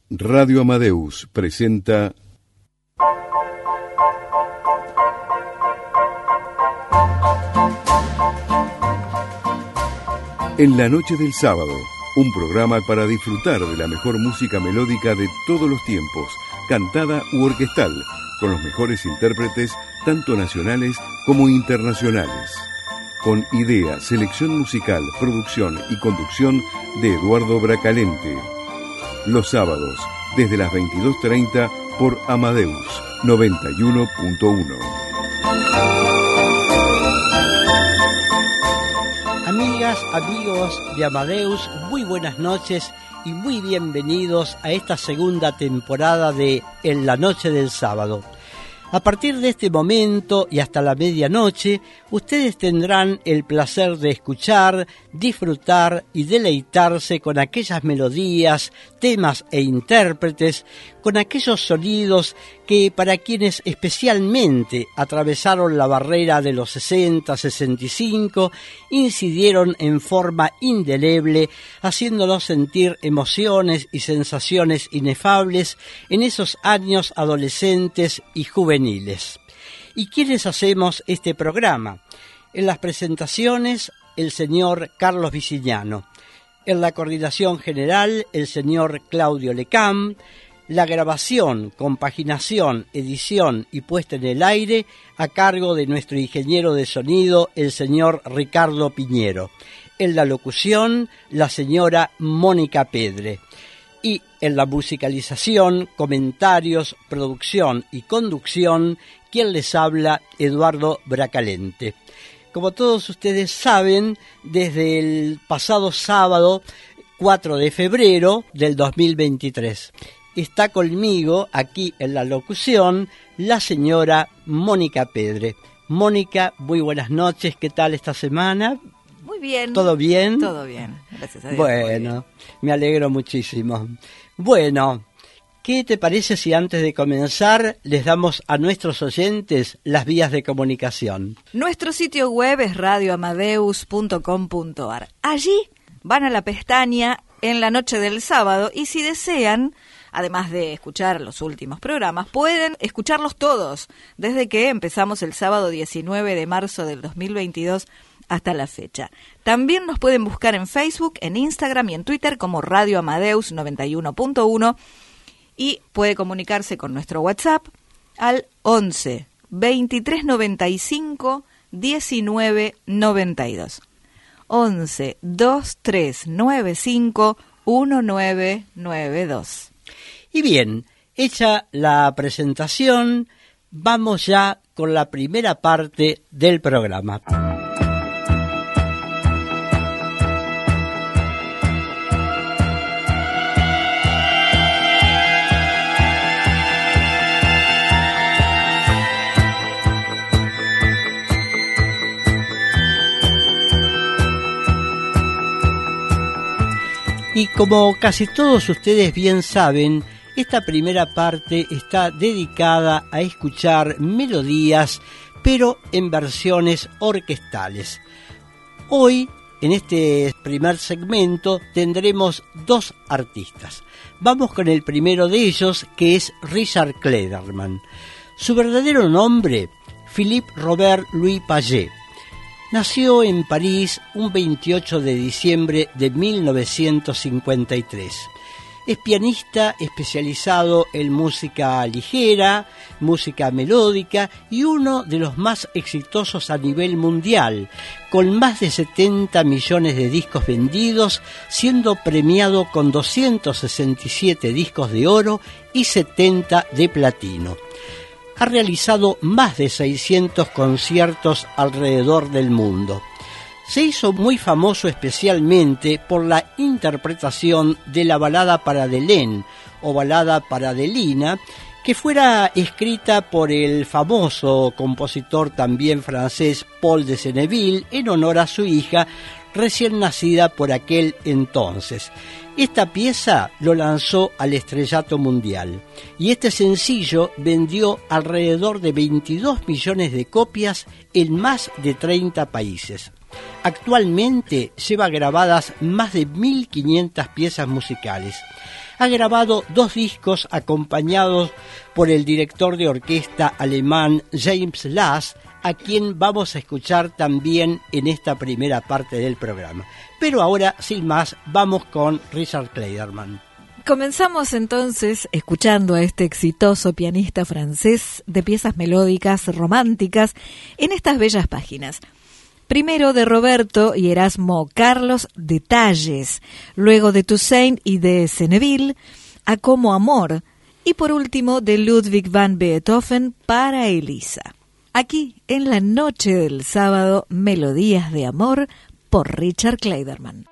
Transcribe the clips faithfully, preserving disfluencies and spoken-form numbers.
Radio Amadeus presenta En la noche del sábado, un programa para disfrutar de la mejor música melódica de todos los tiempos, cantada u orquestal, con los mejores intérpretes, tanto nacionales como internacionales. Con idea, selección musical, producción y conducción de Eduardo Bracalente. Los sábados, desde las veintidós treinta por Amadeus noventa y uno punto uno. Amigas, amigos de Amadeus, muy buenas noches y muy bienvenidos a esta segunda temporada de En la noche del sábado. A partir de este momento y hasta la medianoche, ustedes tendrán el placer de escuchar, disfrutar y deleitarse con aquellas melodías, temas e intérpretes, con aquellos sonidos que para quienes especialmente atravesaron la barrera de los sesenta, sesenta y cinco, incidieron en forma indeleble, haciéndonos sentir emociones y sensaciones inefables en esos años adolescentes y juveniles. ¿Y quiénes hacemos este programa? En las presentaciones, el señor Carlos Vicignano. En la coordinación general, el señor Claudio Lecam. La grabación, compaginación, edición y puesta en el aire a cargo de nuestro ingeniero de sonido, el señor Ricardo Piñero. En la locución, la señora Mónica Pedre. Y en la musicalización, comentarios, producción y conducción, quien les habla, Eduardo Bracalente. Como todos ustedes saben, desde el pasado sábado, cuatro de febrero del dos mil veintitrés, está conmigo aquí en la locución la señora Mónica Pedre. Mónica, muy buenas noches, ¿qué tal esta semana? Muy bien. ¿Todo bien? Todo bien, gracias a Dios. Bueno, me alegro muchísimo. Bueno, ¿qué te parece si antes de comenzar les damos a nuestros oyentes las vías de comunicación? Nuestro sitio web es radio amadeus punto com punto a r. Allí van a la pestaña En la noche del sábado y si desean, además de escuchar los últimos programas, pueden escucharlos todos, desde que empezamos el sábado diecinueve de marzo del dos mil veintidós hasta la fecha. También nos pueden buscar en Facebook, en Instagram y en Twitter como Radio Amadeus noventa y uno punto uno y puede comunicarse con nuestro WhatsApp al once, veintitrés noventa y cinco, diecinueve noventa y dos. once, veintitrés noventa y cinco, diecinueve noventa y dos. Y bien, hecha la presentación, vamos ya con la primera parte del programa. Y como casi todos ustedes bien saben, esta primera parte está dedicada a escuchar melodías, pero en versiones orquestales. Hoy, en este primer segmento, tendremos dos artistas. Vamos con el primero de ellos, que es Richard Clayderman. Su verdadero nombre, Philippe Robert Louis Paget. Nació en París un veintiocho de diciembre de mil novecientos cincuenta y tres. Es pianista especializado en música ligera, música melódica y uno de los más exitosos a nivel mundial, con más de setenta millones de discos vendidos, siendo premiado con doscientos sesenta y siete discos de oro y setenta de platino. Ha realizado más de seiscientos conciertos alrededor del mundo. Se hizo muy famoso especialmente por la interpretación de la balada para Adeline o balada para Adelina, que fuera escrita por el famoso compositor también francés Paul de Senneville en honor a su hija recién nacida por aquel entonces. Esta pieza lo lanzó al estrellato mundial y este sencillo vendió alrededor de veintidós millones de copias en más de treinta países. Actualmente lleva grabadas más de mil quinientas piezas musicales. Ha grabado dos discos acompañados por el director de orquesta alemán James Last, a quien vamos a escuchar también en esta primera parte del programa. Pero ahora, sin más, vamos con Richard Clayderman. Comenzamos entonces escuchando a este exitoso pianista francés de piezas melódicas románticas en estas bellas páginas. Primero de Roberto y Erasmo Carlos, Detalles, luego de Toussaint y de Senneville, A Como Amor, y por último de Ludwig van Beethoven para Elisa. Aquí, en la noche del sábado, Melodías de Amor por Richard Clayderman.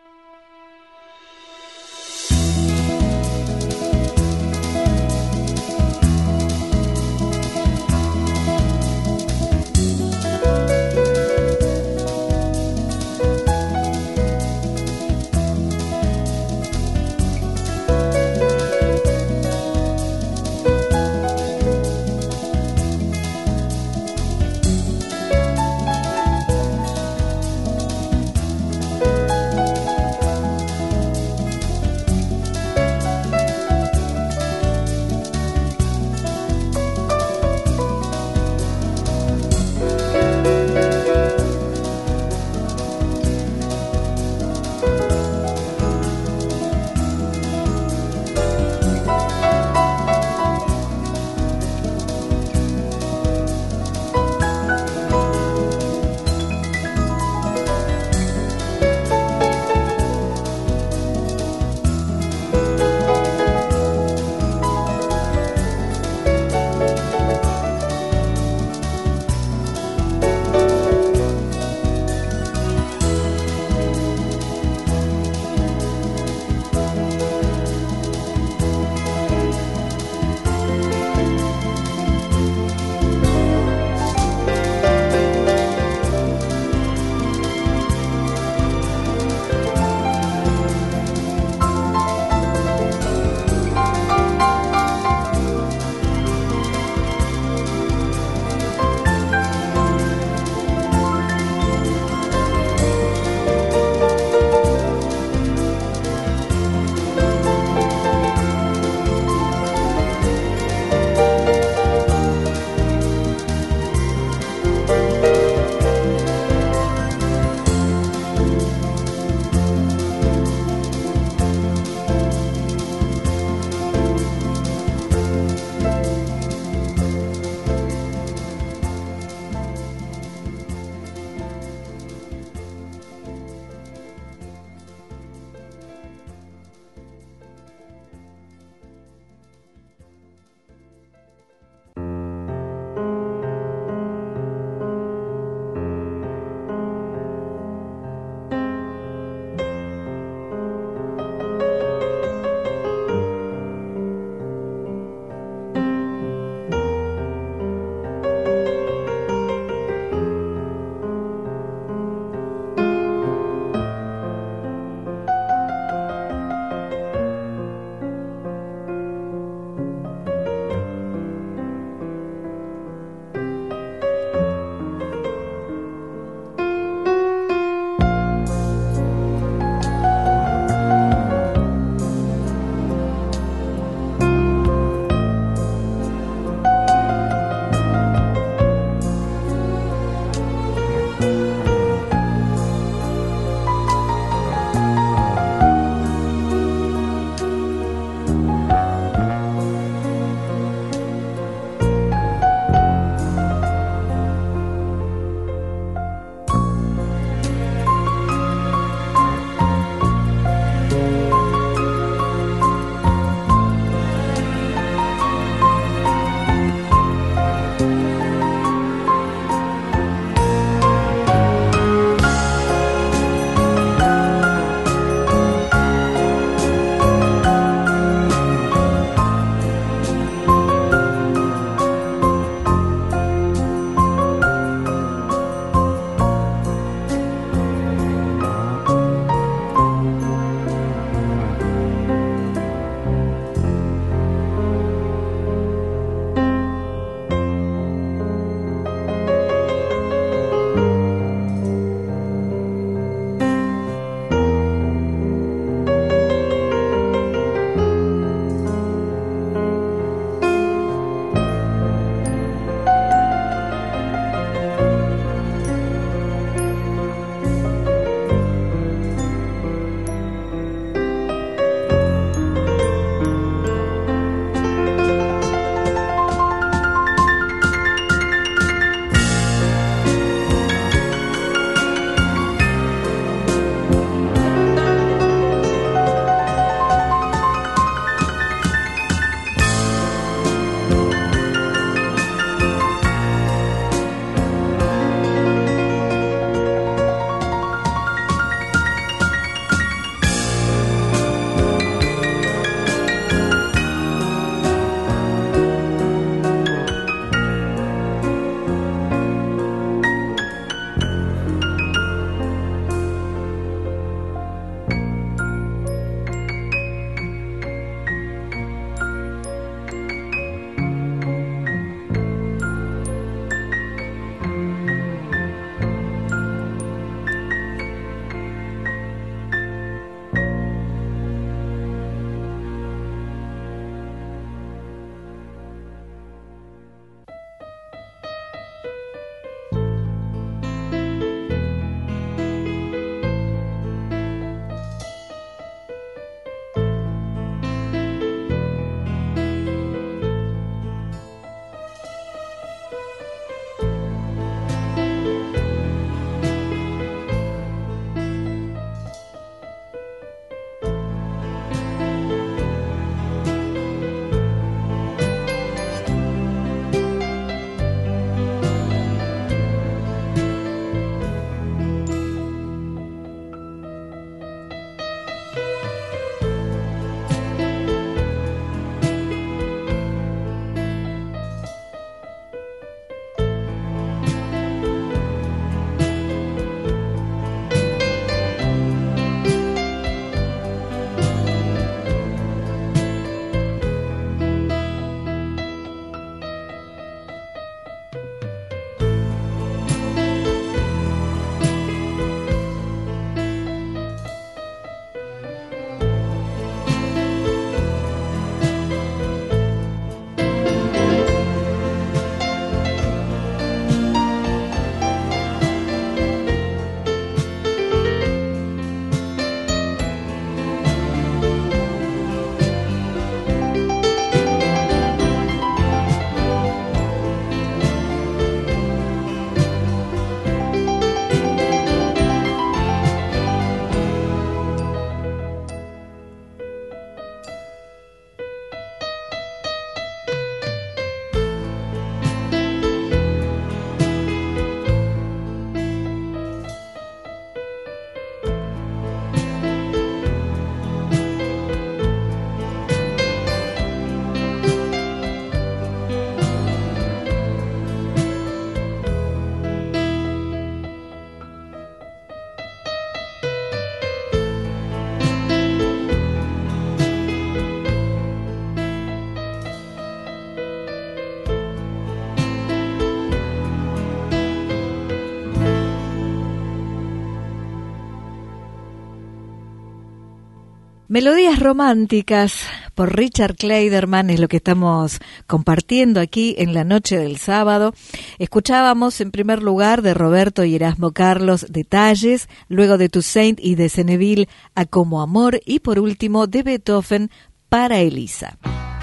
Melodías románticas por Richard Clayderman es lo que estamos compartiendo aquí en la noche del sábado. Escuchábamos en primer lugar de Roberto y Erasmo Carlos Detalles, luego de Toussaint y de Senneville A Como Amor y por último de Beethoven Para Elisa.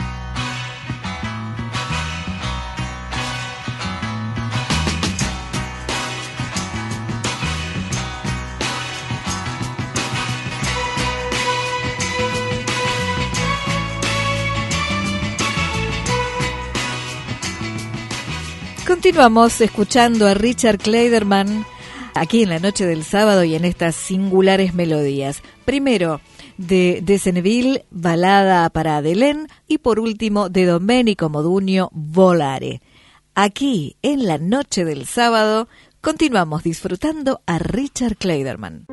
Continuamos escuchando a Richard Clayderman aquí en la noche del sábado y en estas singulares melodías. Primero, de, de Senneville, Balada para Adelaine, y por último, de Domenico Modugno, Volare. Aquí, en la noche del sábado, continuamos disfrutando a Richard Clayderman.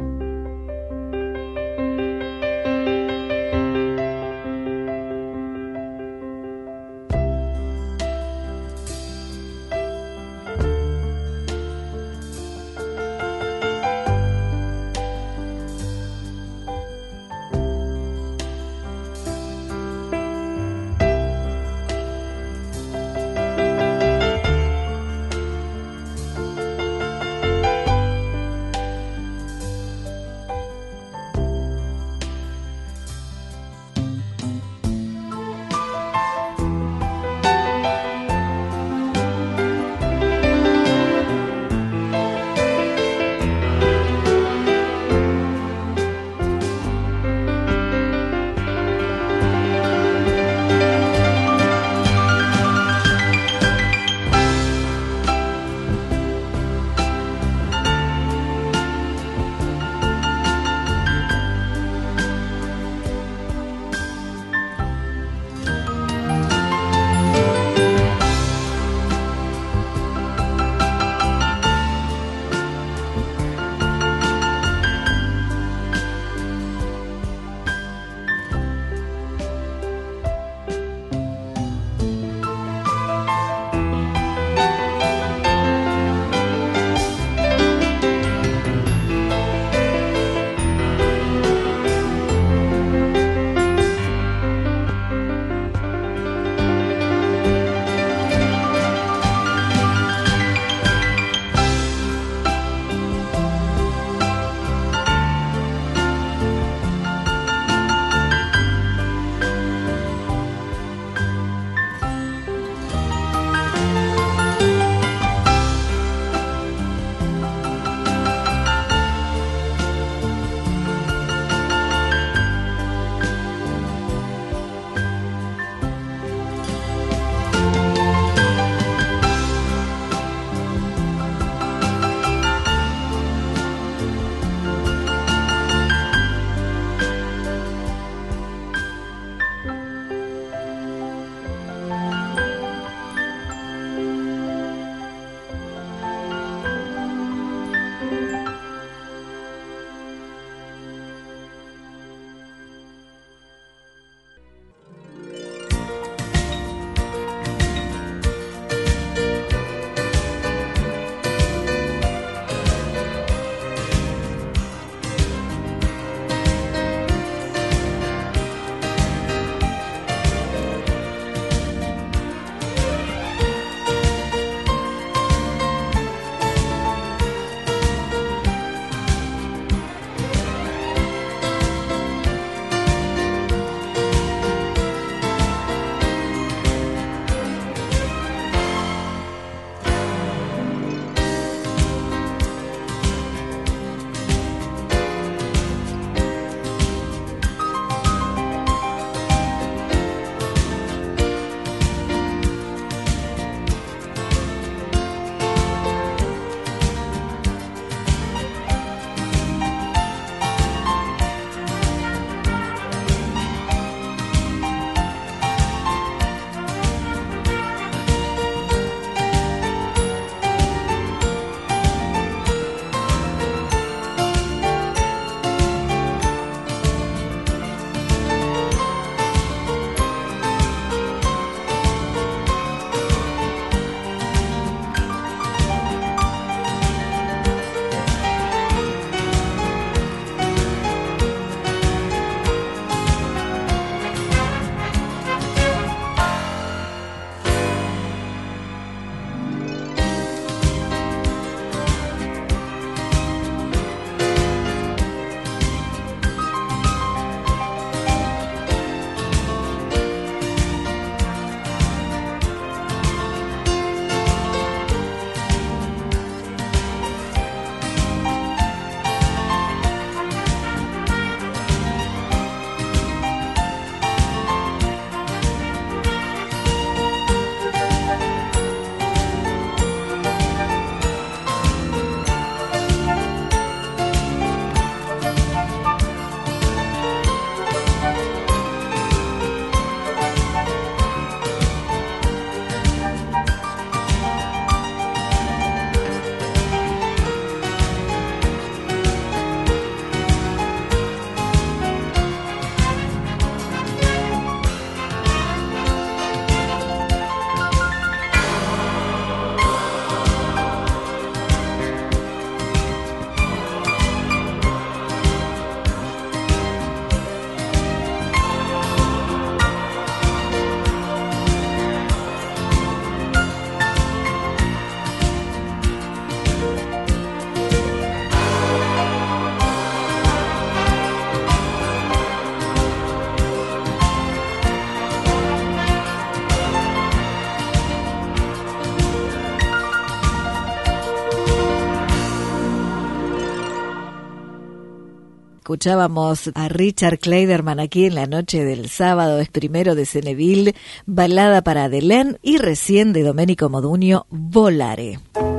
Escuchábamos a Richard Clayderman aquí en la noche del sábado, es primero de Ceneville, balada para Adelén, y recién de Domenico Modugno, Volare.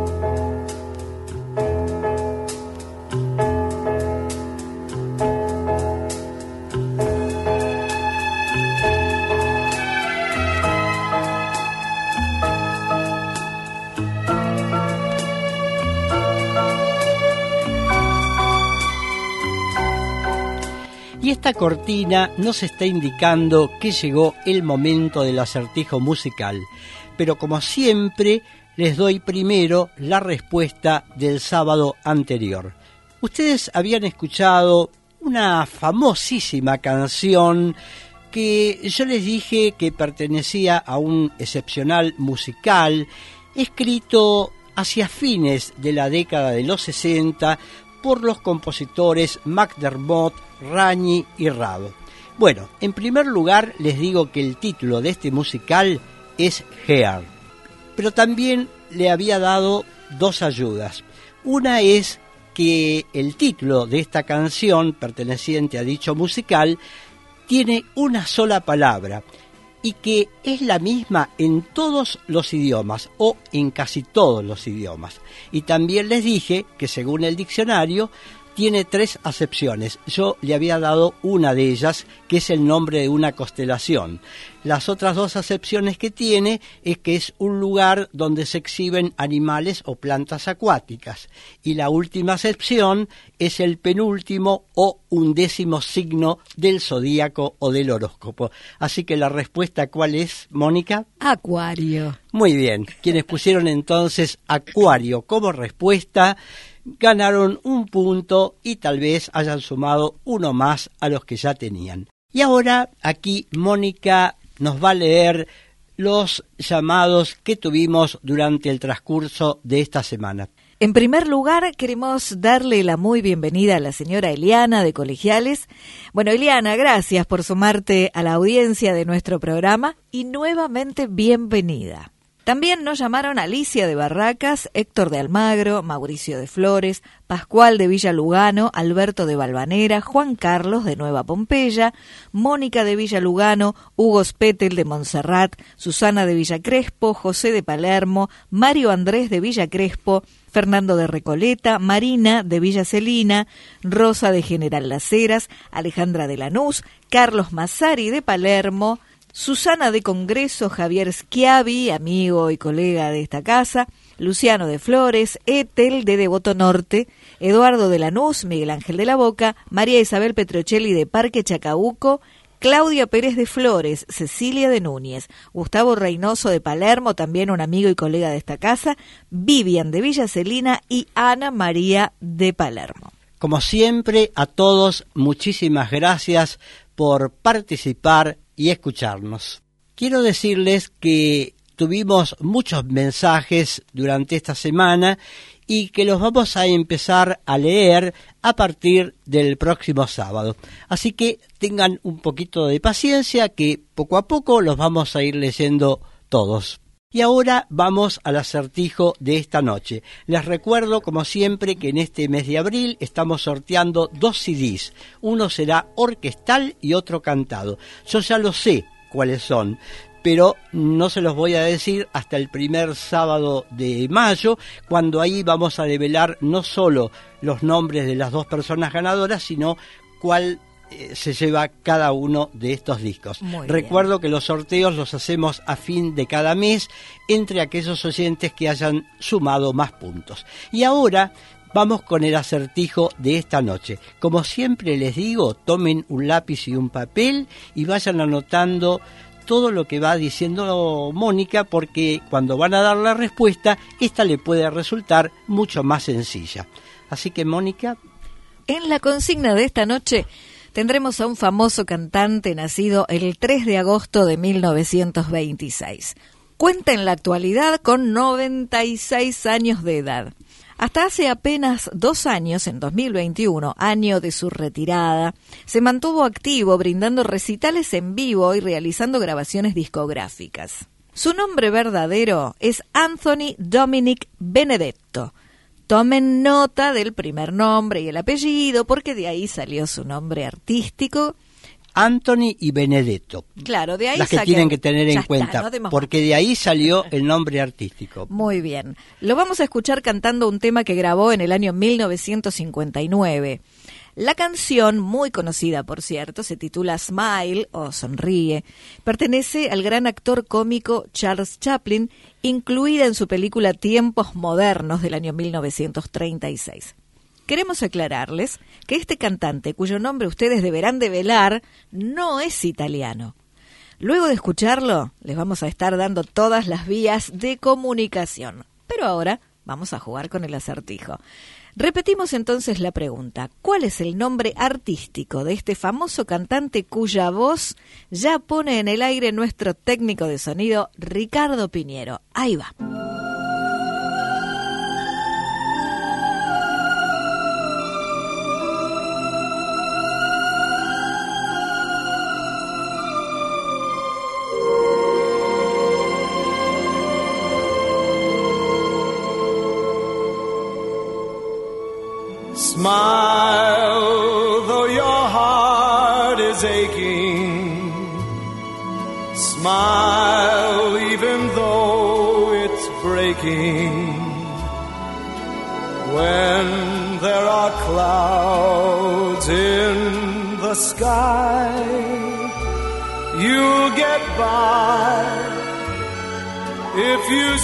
Y esta cortina nos está indicando que llegó el momento del acertijo musical, pero como siempre les doy primero la respuesta del sábado anterior. Ustedes habían escuchado una famosísima canción que yo les dije que pertenecía a un excepcional musical escrito hacia fines de la década de los sesenta por los compositores McDermott, Ragni y Rado. Bueno, en primer lugar les digo que el título de este musical es Hair, pero también le había dado dos ayudas. Una es que el título de esta canción perteneciente a dicho musical tiene una sola palabra y que es la misma en todos los idiomas o en casi todos los idiomas. Y también les dije que según el diccionario tiene tres acepciones. Yo le había dado una de ellas, que es el nombre de una constelación. Las otras dos acepciones que tiene es que es un lugar donde se exhiben animales o plantas acuáticas. Y la última acepción es el penúltimo o undécimo signo del zodíaco o del horóscopo. Así que la respuesta, ¿cuál es, Mónica? Acuario. Muy bien. Quienes pusieron entonces Acuario como respuesta ganaron un punto y tal vez hayan sumado uno más a los que ya tenían. Y ahora aquí Mónica nos va a leer los llamados que tuvimos durante el transcurso de esta semana. En primer lugar, queremos darle la muy bienvenida a la señora Eliana de Colegiales. Bueno, Eliana, gracias por sumarte a la audiencia de nuestro programa y nuevamente bienvenida. También nos llamaron Alicia de Barracas, Héctor de Almagro, Mauricio de Flores, Pascual de Villa Lugano, Alberto de Valvanera, Juan Carlos de Nueva Pompeya, Mónica de Villa Lugano, Hugo Spetel de Montserrat, Susana de Villa Crespo, José de Palermo, Mario Andrés de Villa Crespo, Fernando de Recoleta, Marina de Villa Celina, Rosa de General Las Heras, Alejandra de Lanús, Carlos Massari de Palermo, Susana de Congreso, Javier Schiavi, amigo y colega de esta casa, Luciano de Flores, Etel de Devoto Norte, Eduardo de Lanús, Miguel Ángel de la Boca, María Isabel Petrocelli de Parque Chacabuco, Claudia Pérez de Flores, Cecilia de Núñez, Gustavo Reynoso de Palermo, también un amigo y colega de esta casa, Vivian de Villa Celina y Ana María de Palermo. Como siempre, a todos muchísimas gracias por participar y escucharnos. Quiero decirles que tuvimos muchos mensajes durante esta semana y que los vamos a empezar a leer a partir del próximo sábado. Así que tengan un poquito de paciencia, que poco a poco los vamos a ir leyendo todos. Y ahora vamos al acertijo de esta noche. Les recuerdo, como siempre, que en este mes de abril estamos sorteando dos C Ds. Uno será orquestal y otro cantado. Yo ya lo sé cuáles son, pero no se los voy a decir hasta el primer sábado de mayo, cuando ahí vamos a develar no solo los nombres de las dos personas ganadoras, sino cuál se lleva cada uno de estos discos. Muy Recuerdo bien. Que los sorteos los hacemos a fin de cada mes entre aquellos oyentes que hayan sumado más puntos. Y ahora vamos con el acertijo de esta noche. Como siempre les digo, tomen un lápiz y un papel y vayan anotando todo lo que va diciendo Mónica, porque cuando van a dar la respuesta, esta le puede resultar mucho más sencilla. Así que, Mónica. En la consigna de esta noche tendremos a un famoso cantante nacido el tres de agosto de mil novecientos veintiséis. Cuenta en la actualidad con noventa y seis años de edad. Hasta hace apenas dos años, en dos mil veintiuno, año de su retirada, se mantuvo activo brindando recitales en vivo y realizando grabaciones discográficas. Su nombre verdadero es Anthony Dominic Benedetto. Tomen nota del primer nombre y el apellido, porque de ahí salió su nombre artístico. Anthony y Benedetto. Claro, de ahí las que saquen, tienen que tener en está, cuenta, no porque de ahí salió el nombre artístico. Muy bien. Lo vamos a escuchar cantando un tema que grabó en el año mil novecientos cincuenta y nueve. La canción, muy conocida por cierto, se titula Smile o Sonríe. Pertenece al gran actor cómico Charles Chaplin, incluida en su película Tiempos Modernos del año mil novecientos treinta y seis. Queremos aclararles que este cantante, cuyo nombre ustedes deberán develar, no es italiano. Luego de escucharlo, les vamos a estar dando todas las vías de comunicación. Pero ahora vamos a jugar con el acertijo. Repetimos entonces la pregunta. ¿Cuál es el nombre artístico de este famoso cantante cuya voz ya pone en el aire nuestro técnico de sonido, Ricardo Piñero? Ahí va. Smile, though your heart is aching. Smile, even though it's breaking. When there are clouds in the sky, you'll get by if you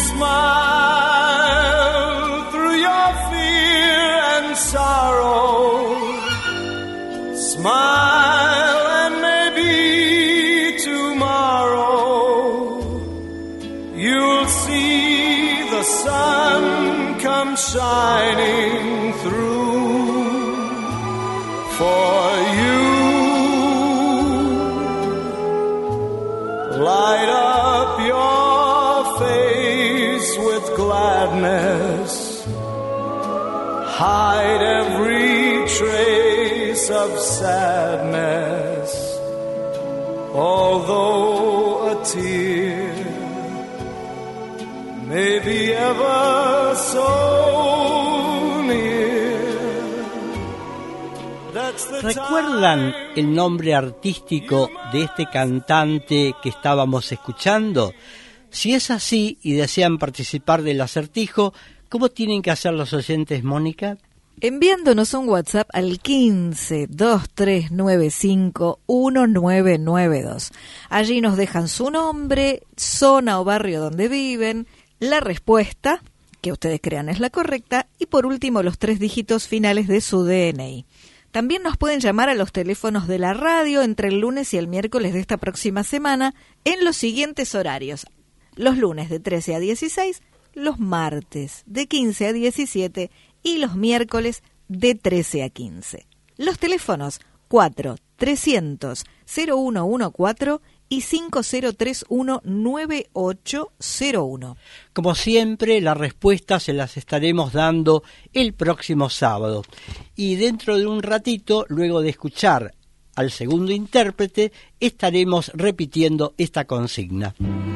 smile through your fear and sorrow. Smile and maybe tomorrow you'll see the sun come shining through for you. Light up your face with gladness. Hide every trace of sadness, although a tear may be ever so near. That's the ¿Recuerdan el nombre artístico de este cantante que estábamos escuchando? Si es así y desean participar del acertijo, ¿cómo tienen que hacer los oyentes, Mónica? Enviándonos un WhatsApp al quince, veintitrés noventa y cinco, diecinueve noventa y dos. Allí nos dejan su nombre, zona o barrio donde viven, la respuesta, que ustedes crean es la correcta, y por último los tres dígitos finales de su D N I. También nos pueden llamar a los teléfonos de la radio entre el lunes y el miércoles de esta próxima semana en los siguientes horarios. Los lunes de trece a dieciséis, los martes de quince a diecisiete y los miércoles de trece a quince. Los teléfonos cuatro trescientos cero uno catorce y cinco cero tres uno nueve ocho cero uno. Como siempre, las respuestas se las estaremos dando el próximo sábado. Y dentro de un ratito, luego de escuchar al segundo intérprete, estaremos repitiendo esta consigna.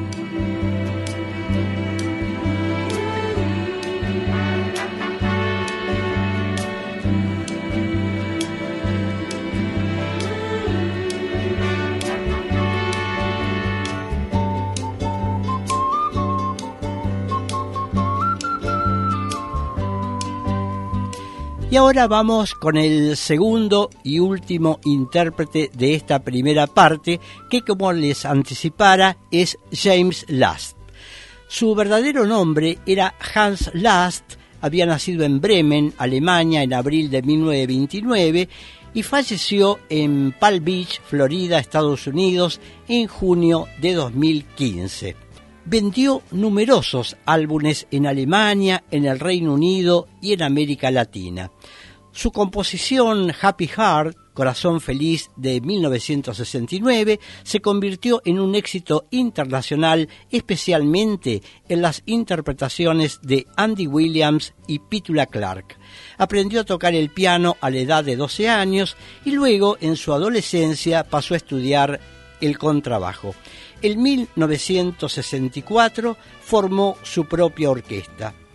Y ahora vamos con el segundo y último intérprete de esta primera parte, que como les anticipara es James Last. Su verdadero nombre era Hans Last, había nacido en Bremen, Alemania, en abril de mil novecientos veintinueve y falleció en Palm Beach, Florida, Estados Unidos, en junio de dos mil quince. Vendió numerosos álbumes en Alemania, en el Reino Unido y en América Latina. Su composición Happy Heart, Corazón Feliz de mil novecientos sesenta y nueve, se convirtió en un éxito internacional, especialmente en las interpretaciones de Andy Williams y Petula Clark. Aprendió a tocar el piano a la edad de doce años y luego, en su adolescencia, pasó a estudiar el contrabajo. En mil novecientos sesenta y cuatro formó su propia orquesta.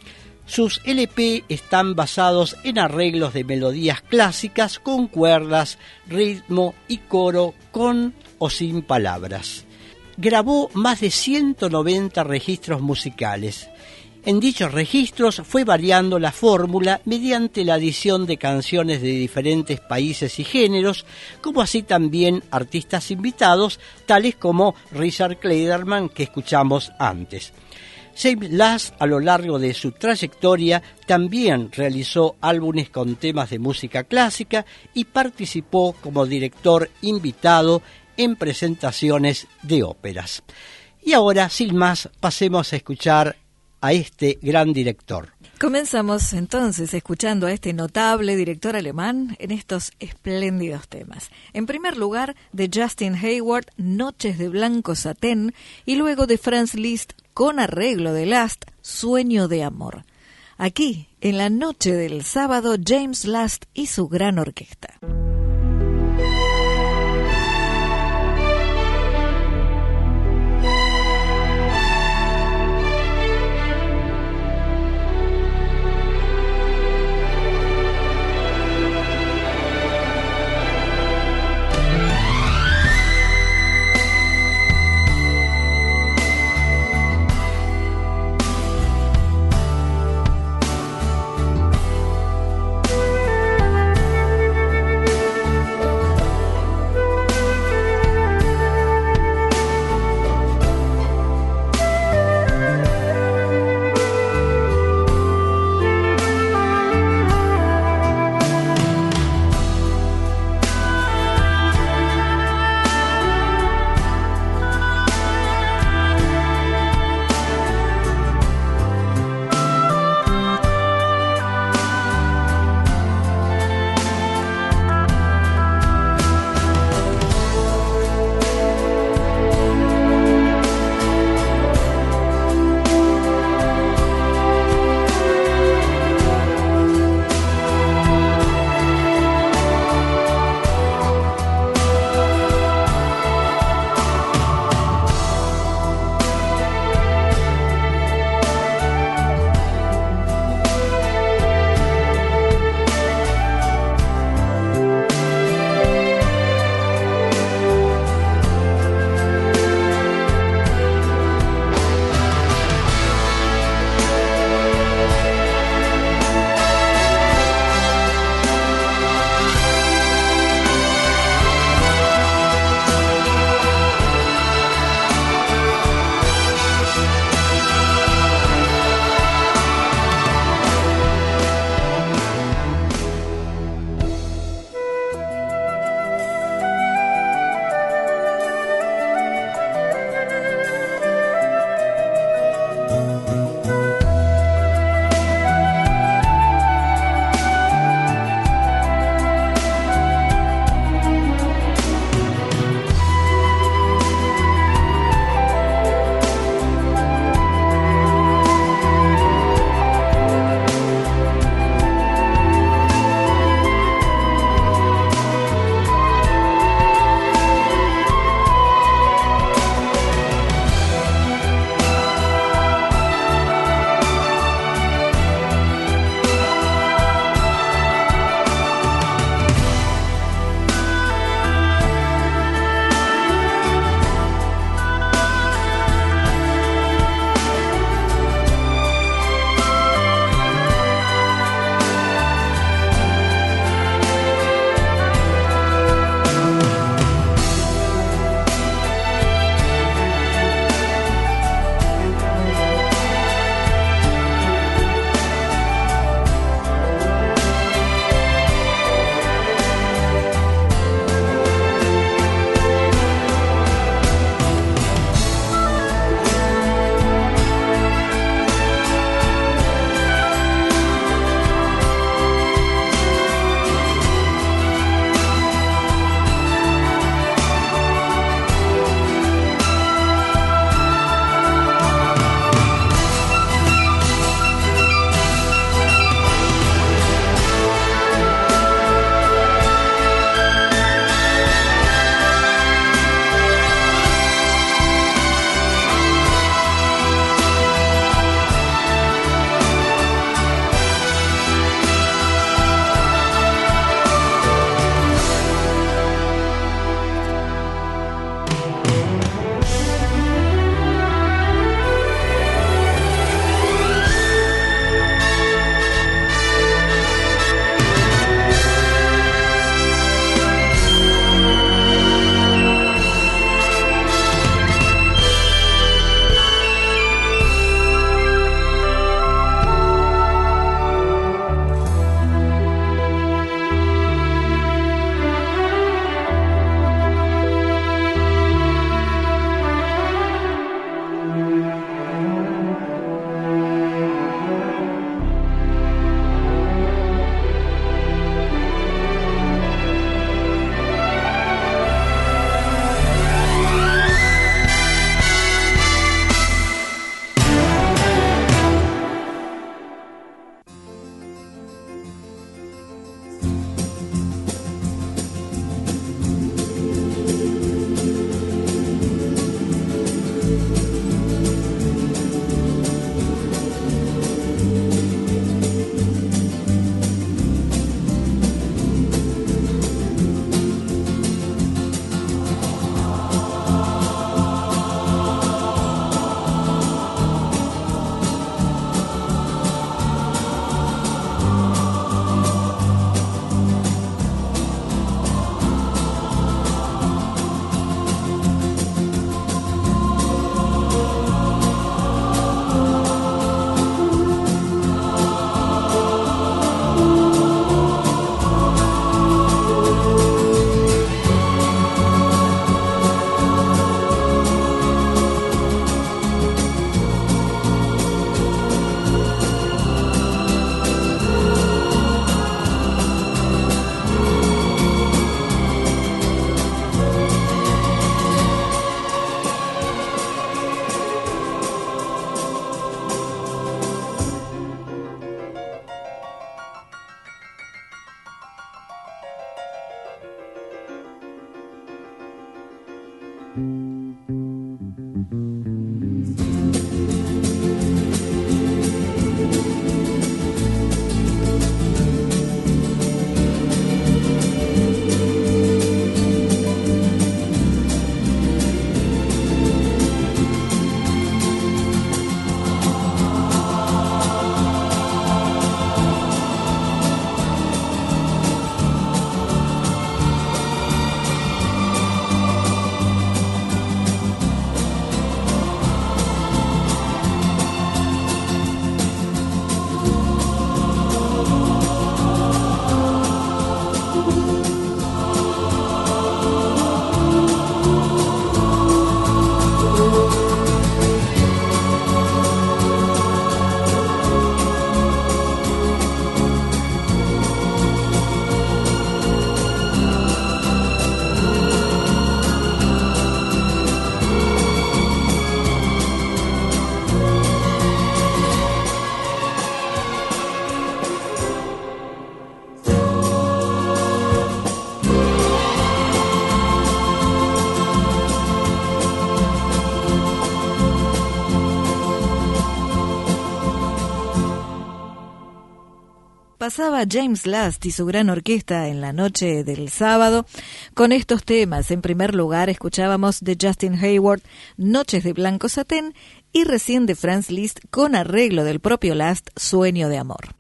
Sus L P están basados en arreglos de melodías clásicas con cuerdas, ritmo y coro con o sin palabras. Grabó más de ciento noventa registros musicales. En dichos registros fue variando la fórmula mediante la adición de canciones de diferentes países y géneros, como así también artistas invitados, tales como Richard Clayderman, que escuchamos antes. James Last, a lo largo de su trayectoria, también realizó álbumes con temas de música clásica y participó como director invitado en presentaciones de óperas. Y ahora, sin más, pasemos a escuchar a este gran director. Comenzamos entonces escuchando a este notable director alemán en estos espléndidos temas. En primer lugar, de Justin Hayward, Noches de Blanco Satén, y luego de Franz Liszt, con arreglo de Last, Sueño de Amor. Aquí, en la noche del sábado, James Last y su gran orquesta. pasaba James Last y su gran orquesta en la noche del sábado con estos temas. En primer lugar escuchábamos de Justin Hayward, Noches de Blanco Satén, y recién de Franz Liszt con arreglo del propio Last, Sueño de Amor.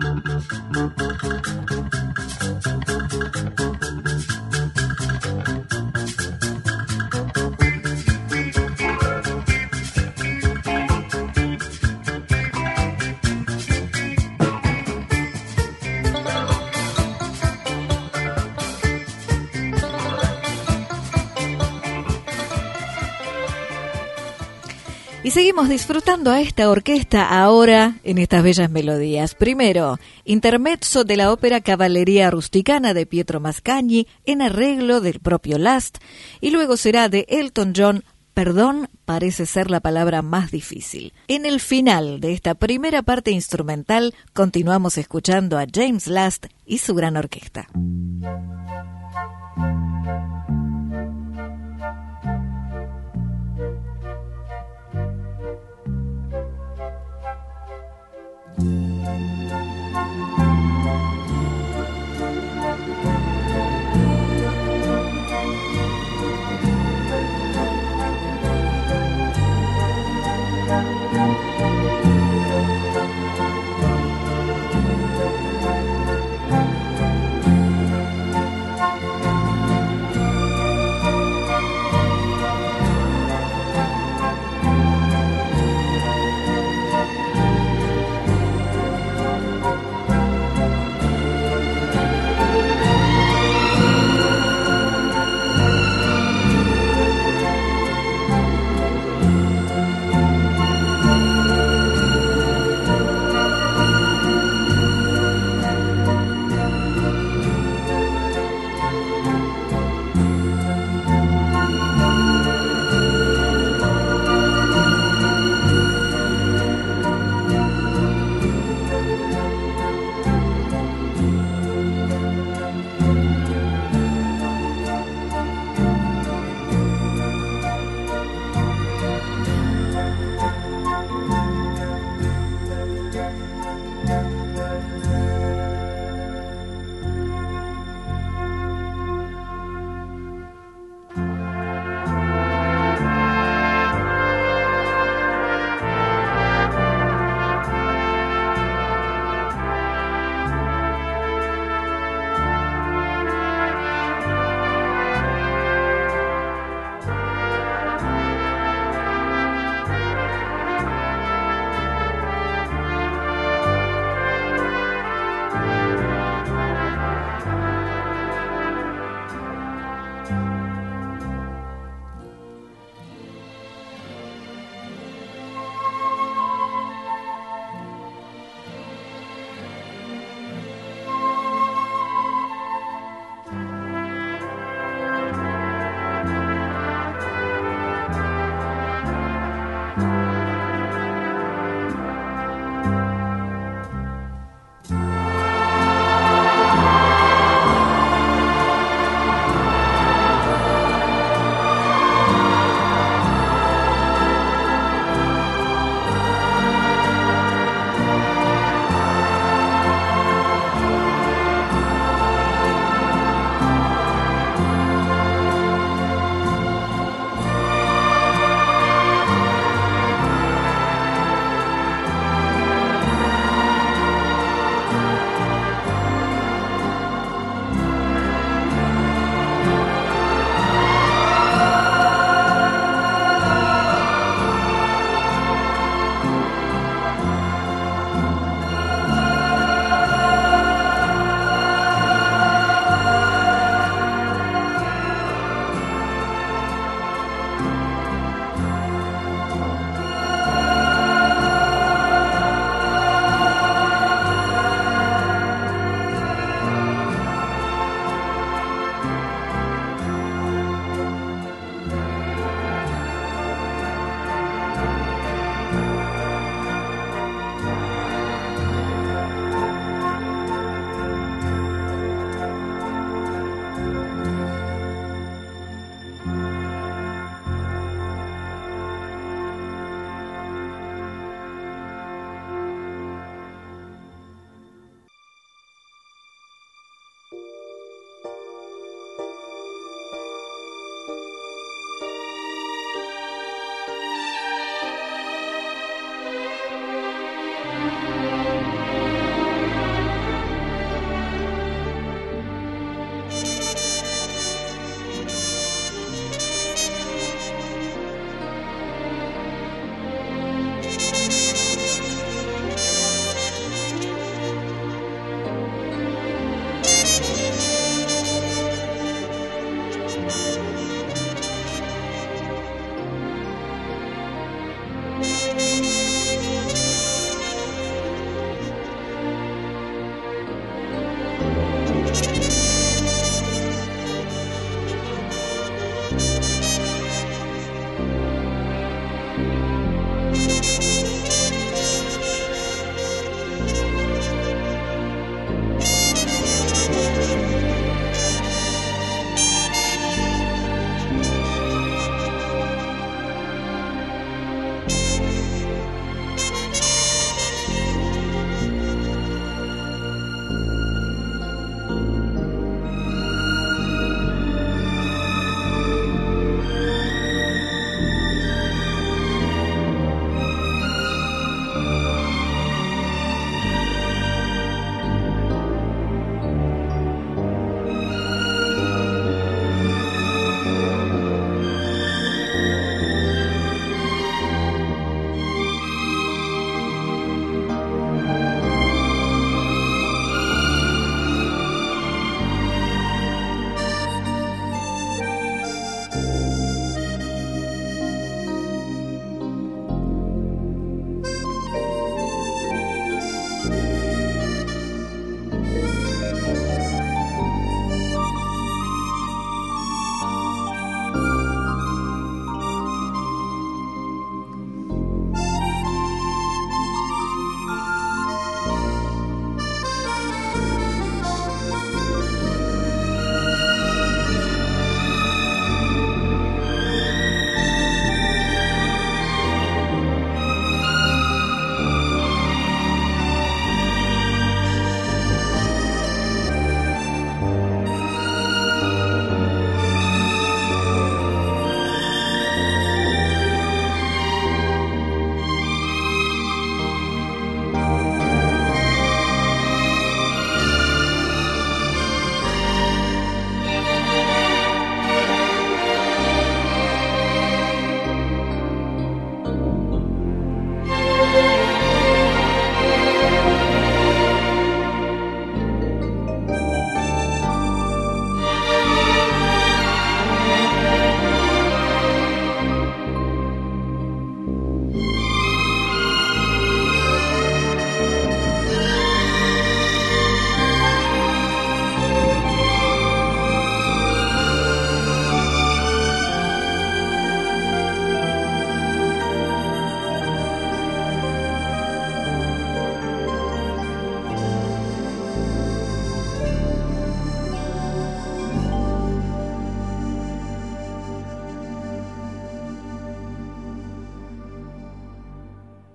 Y seguimos disfrutando a esta orquesta ahora en estas bellas melodías. Primero, intermezzo de la ópera Cavalleria Rusticana de Pietro Mascagni en arreglo del propio Last, y luego será de Elton John, Perdón parece ser la palabra más difícil. En el final de esta primera parte instrumental continuamos escuchando a James Last y su gran orquesta.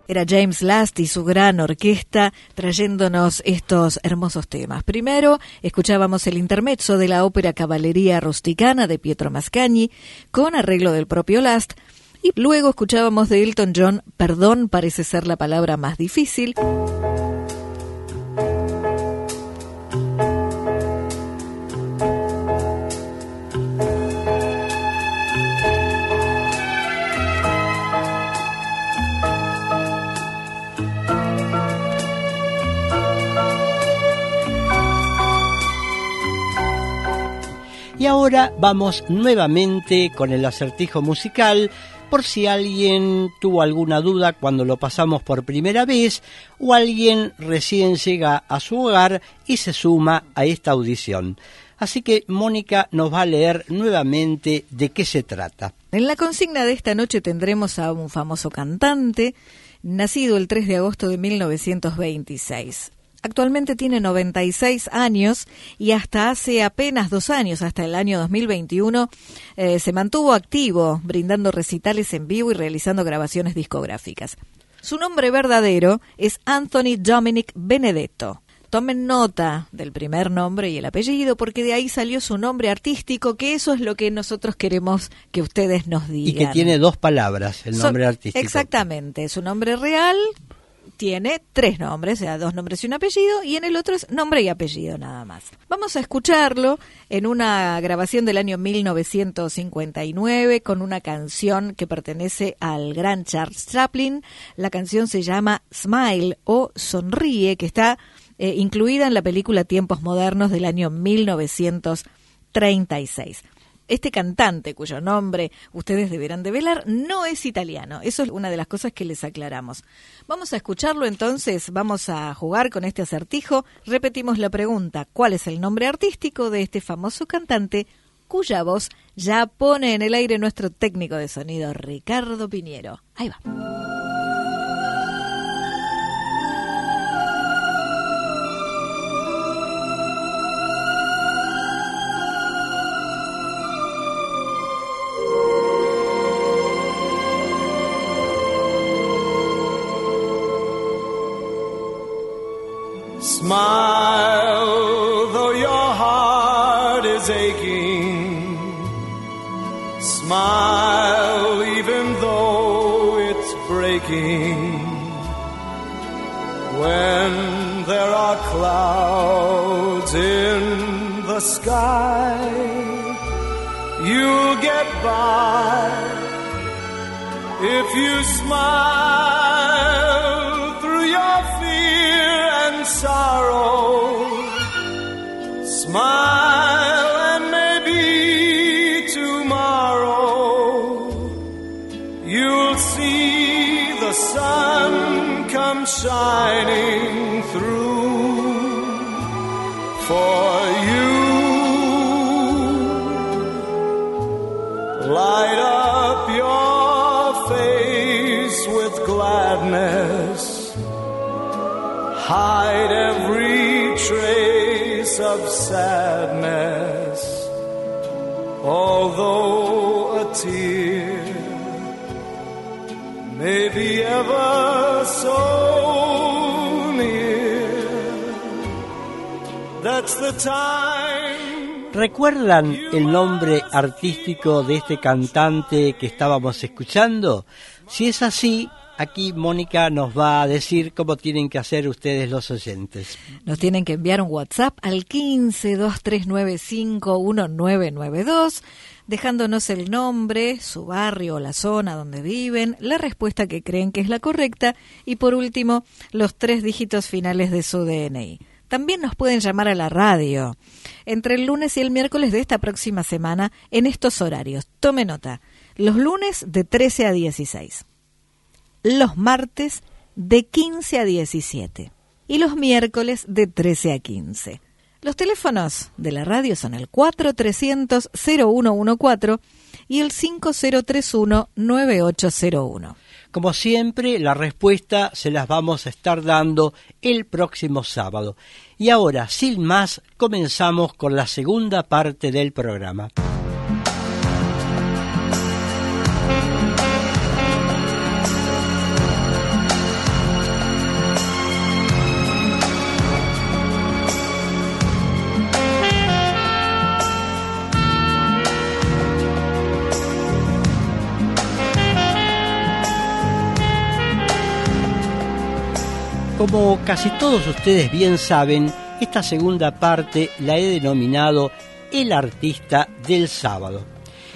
Era James Last y su gran orquesta trayéndonos estos hermosos temas. Primero escuchábamos el intermezzo de la ópera Cavalleria Rusticana de Pietro Mascagni con arreglo del propio Last, y luego escuchábamos de Elton John Perdón parece ser la palabra más difícil. Y ahora vamos nuevamente con el acertijo musical, por si alguien tuvo alguna duda cuando lo pasamos por primera vez o alguien recién llega a su hogar y se suma a esta audición. Así que Mónica nos va a leer nuevamente de qué se trata. En la consigna de esta noche tendremos a un famoso cantante, nacido el tres de agosto de mil novecientos veintiséis. Actualmente tiene noventa y seis años y hasta hace apenas dos años, hasta el año dos mil veintiuno, eh, se mantuvo activo, brindando recitales en vivo y realizando grabaciones discográficas. Su nombre verdadero es Anthony Dominic Benedetto. Tomen nota del primer nombre y el apellido, porque de ahí salió su nombre artístico, que eso es lo que nosotros queremos que ustedes nos digan. Y que tiene dos palabras, el nombre so, artístico. Exactamente, su nombre real tiene tres nombres, o sea, dos nombres y un apellido, y en el otro es nombre y apellido nada más. Vamos a escucharlo en una grabación del año mil novecientos cincuenta y nueve con una canción que pertenece al gran Charles Chaplin. La canción se llama Smile o Sonríe, que está eh, incluida en la película Tiempos Modernos del año mil novecientos treinta y seis. Este cantante, cuyo nombre ustedes deberán develar, no es italiano. Eso es una de las cosas que les aclaramos. Vamos a escucharlo entonces, vamos a jugar con este acertijo. Repetimos la pregunta: ¿cuál es el nombre artístico de este famoso cantante cuya voz ya pone en el aire nuestro técnico de sonido, Ricardo Piñero? Ahí va. Smile, though your heart is aching. Smile, even though it's breaking. When there are clouds in the sky, you'll get by if you smile through your fear and sorrow. Smile and maybe tomorrow you'll see the sun come shining through for you. Light up your face with gladness, hide every trace of sadness, although a tear may be ever so near. That's the time. ¿Recuerdan el nombre artístico de este cantante que estábamos escuchando? Si es así, aquí Mónica nos va a decir cómo tienen que hacer ustedes los oyentes. Nos tienen que enviar un WhatsApp al quince, dos tres nueve cinco, uno nueve nueve dos, dejándonos el nombre, su barrio o la zona donde viven, la respuesta que creen que es la correcta y por último los tres dígitos finales de su D N I. También nos pueden llamar a la radio entre el lunes y el miércoles de esta próxima semana en estos horarios. Tome nota, los lunes de trece a dieciséis. Los martes de quince a diecisiete y los miércoles de trece a quince. Los teléfonos de la radio son el cuatro trescientos, cero uno uno cuatro y el cinco cero tres uno, nueve ocho cero uno. Como siempre, la respuesta se las vamos a estar dando el próximo sábado. Y ahora, sin más, comenzamos con la segunda parte del programa. Como casi todos ustedes bien saben, esta segunda parte la he denominado El artista del sábado.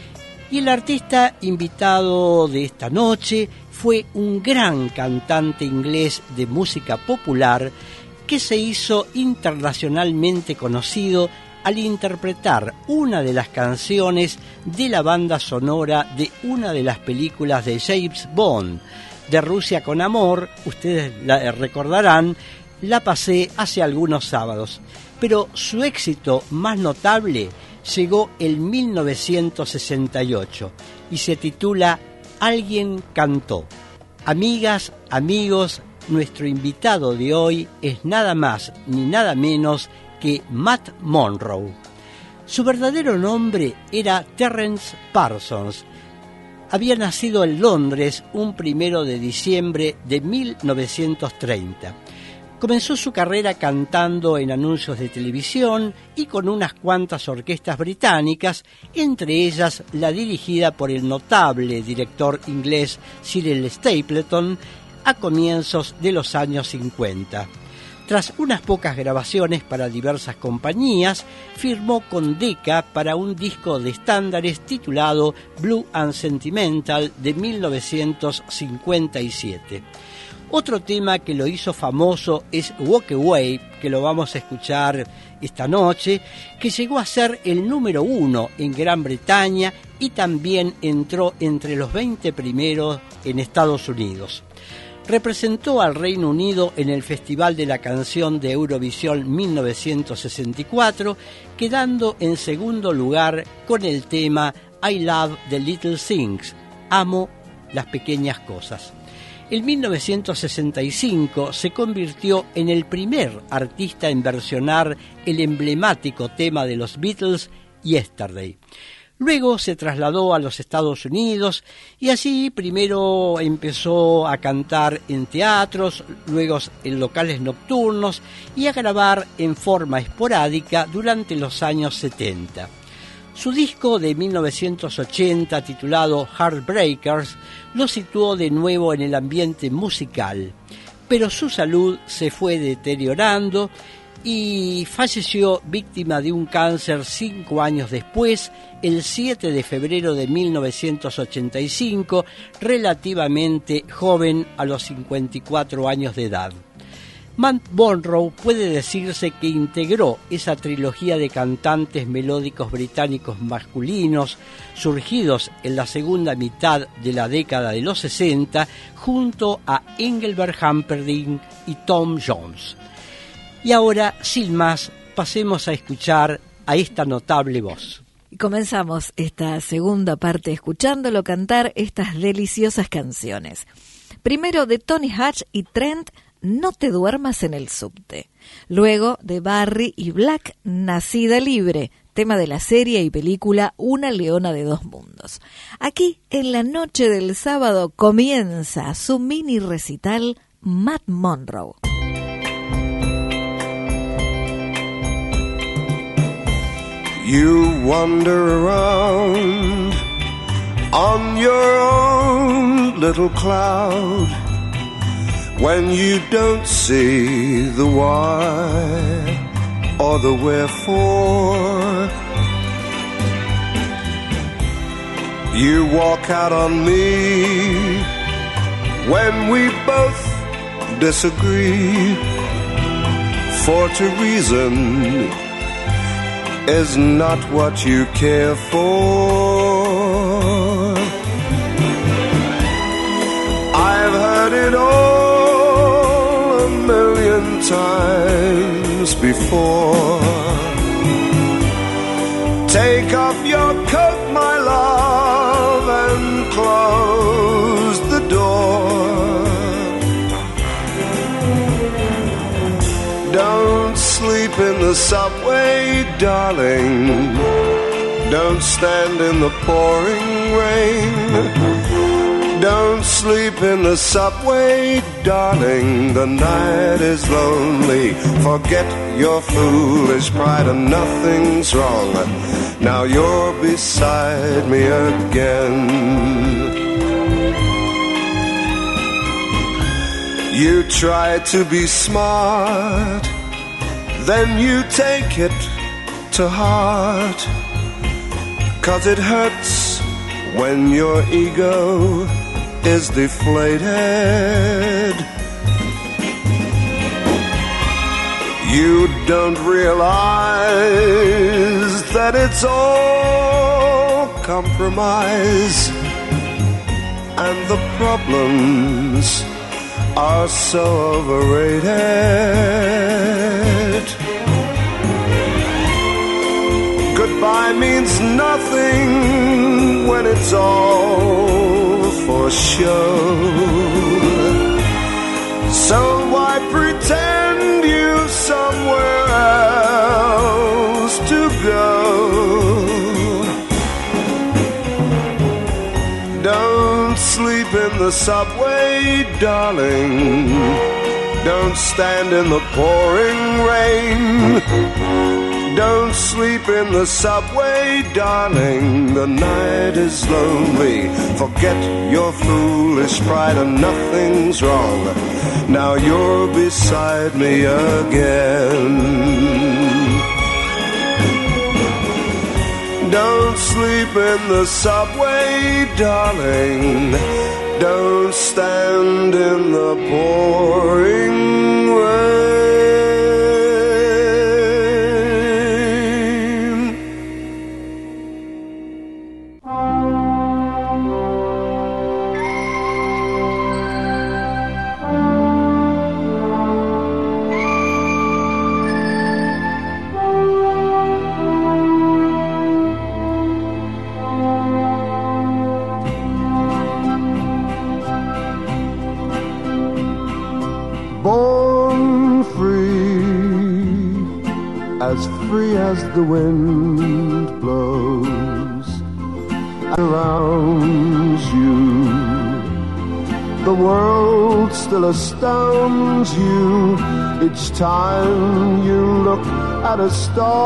Y el artista invitado de esta noche fue un gran cantante inglés de música popular que se hizo internacionalmente conocido al interpretar una de las canciones de la banda sonora de una de las películas de James Bond, de Rusia con Amor. Ustedes la recordarán, la pasé hace algunos sábados, pero su éxito más notable llegó en mil novecientos sesenta y ocho y se titula Alguien cantó. Amigas, amigos, nuestro invitado de hoy es nada más ni nada menos que Matt Monro. Su verdadero nombre era Terence Parsons. Había nacido en Londres un primero de diciembre de mil novecientos treinta. Comenzó su carrera cantando en anuncios de televisión y con unas cuantas orquestas británicas, entre ellas la dirigida por el notable director inglés Cyril Stapleton a comienzos de los años cincuenta. Tras unas pocas grabaciones para diversas compañías, firmó con Decca para un disco de estándares titulado Blue and Sentimental de mil novecientos cincuenta y siete. Otro tema que lo hizo famoso es Walk Away, que lo vamos a escuchar esta noche, que llegó a ser el número uno en Gran Bretaña y también entró entre los veinte primeros en Estados Unidos. Representó al Reino Unido en el Festival de la Canción de Eurovisión mil novecientos sesenta y cuatro, quedando en segundo lugar con el tema I Love the Little Things, Amo las pequeñas cosas. En mil novecientos sesenta y cinco se convirtió en el primer artista en versionar el emblemático tema de los Beatles, Yesterday. Luego se trasladó a los Estados Unidos y así primero empezó a cantar en teatros, luego en locales nocturnos y a grabar en forma esporádica durante los años setenta. Su disco de mil novecientos ochenta, titulado Heartbreakers, lo situó de nuevo en el ambiente musical, pero su salud se fue deteriorando y falleció víctima de un cáncer cinco años después, el siete de febrero de mil novecientos ochenta y cinco, relativamente joven, a los cincuenta y cuatro años de edad. Matt Monro puede decirse que integró esa trilogía de cantantes melódicos británicos masculinos surgidos en la segunda mitad de la década de los sesenta junto a Engelbert Humperdinck y Tom Jones. Y ahora, sin más, pasemos a escuchar a esta notable voz. Y comenzamos esta segunda parte escuchándolo cantar estas deliciosas canciones. Primero de Tony Hatch y Trent, No te duermas en el subte. Luego de Barry y Black, Nacida libre, tema de la serie y película Una leona de dos mundos. Aquí, en la noche del sábado, comienza su mini recital Matt Monro. You wander around on your own little cloud when you don't see the why or the wherefore. You walk out on me when we both disagree, for to reason is not what you care for. I've heard it all a million times before. Take off your coat, my love, and close the door. Don't sleep in the subway, darling. Don't stand in the pouring rain. Don't sleep in the subway, darling. The night is lonely. Forget your foolish pride and nothing's wrong. Now you're beside me again. You try to be smart, then you take it to heart, 'cause it hurts when your ego is deflated. You don't realize that it's all compromise, and the problems are so overrated. Goodbye means nothing when it's all for show. So why pretend you've somewhere else to go? Don't sleep in the subway, darling. Don't stand in the pouring rain. Don't sleep in the subway, darling. The night is lonely. Forget your foolish pride and nothing's wrong. Now you're beside me again. Don't sleep in the subway, darling. Don't stand in the pouring rain. As free as the wind blows around you, the world still astounds you each time you look at a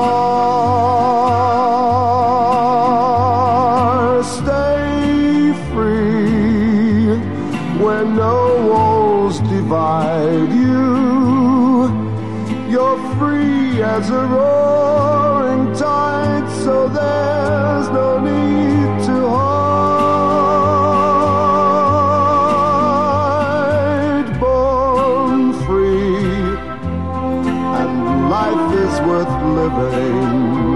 star. Stay free where no walls divide you. You're free as a roaring tide, so there's no need to hide. Born free, and life is worth living,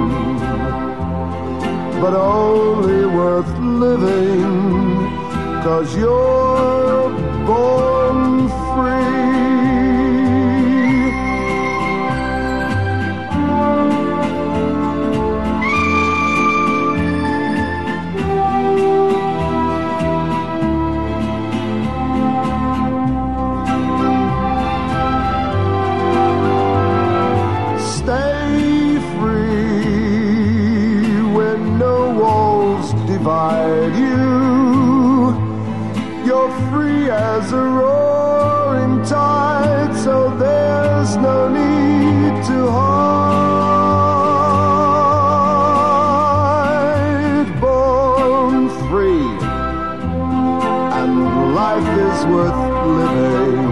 but only worth living 'cause you're born free. You, you're free as a roaring tide, so there's no need to hide. Born free, and life is worth living,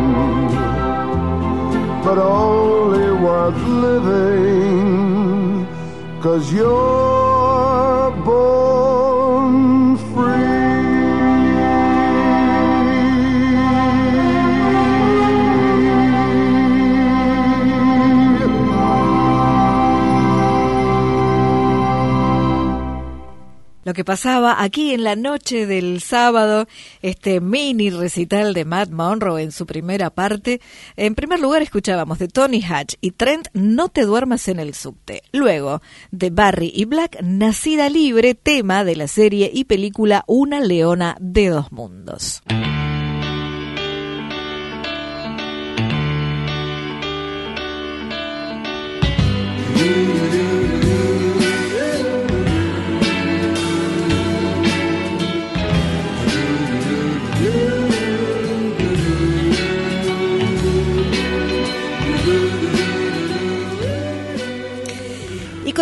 but only worth living 'cause you're born free. Lo que pasaba aquí en la noche del sábado, este mini recital de Matt Monro en su primera parte. En primer lugar escuchábamos de Tony Hatch y Trent, No te duermas en el subte. Luego de Barry y Black, Nacida libre, tema de la serie y película Una leona de dos mundos.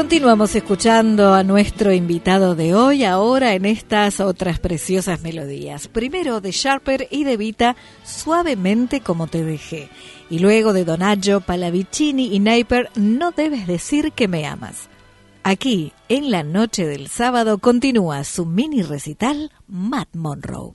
continuamos escuchando a nuestro invitado de hoy, ahora en estas otras preciosas melodías. Primero de Sharper y de Vita, Suavemente como te dejé. Y luego de Donaggio, Pallavicini y Neiper, No debes decir que me amas. Aquí, en la noche del sábado, continúa su mini recital Matt Monro.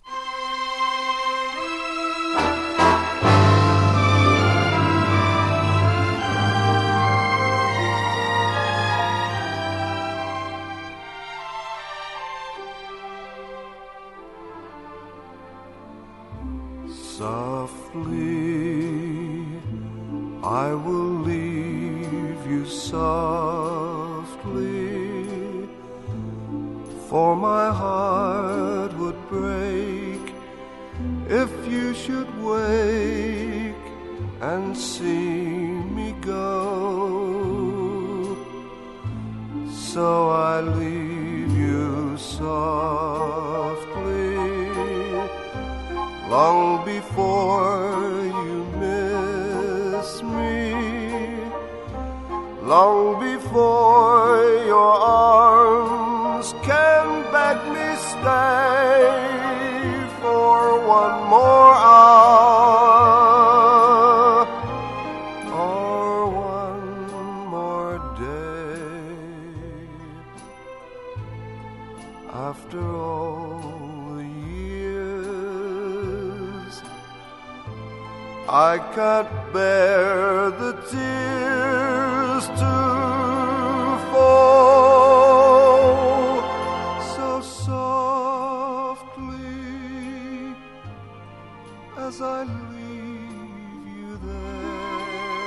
Softly, I will leave you softly, for my heart would break if you should wake and see me go. So I leave you softly, long before you miss me, long before your arms can beg me stay for one more hour or one more day. After all the years, I can't bear the tears to fall. So softly as I leave you there,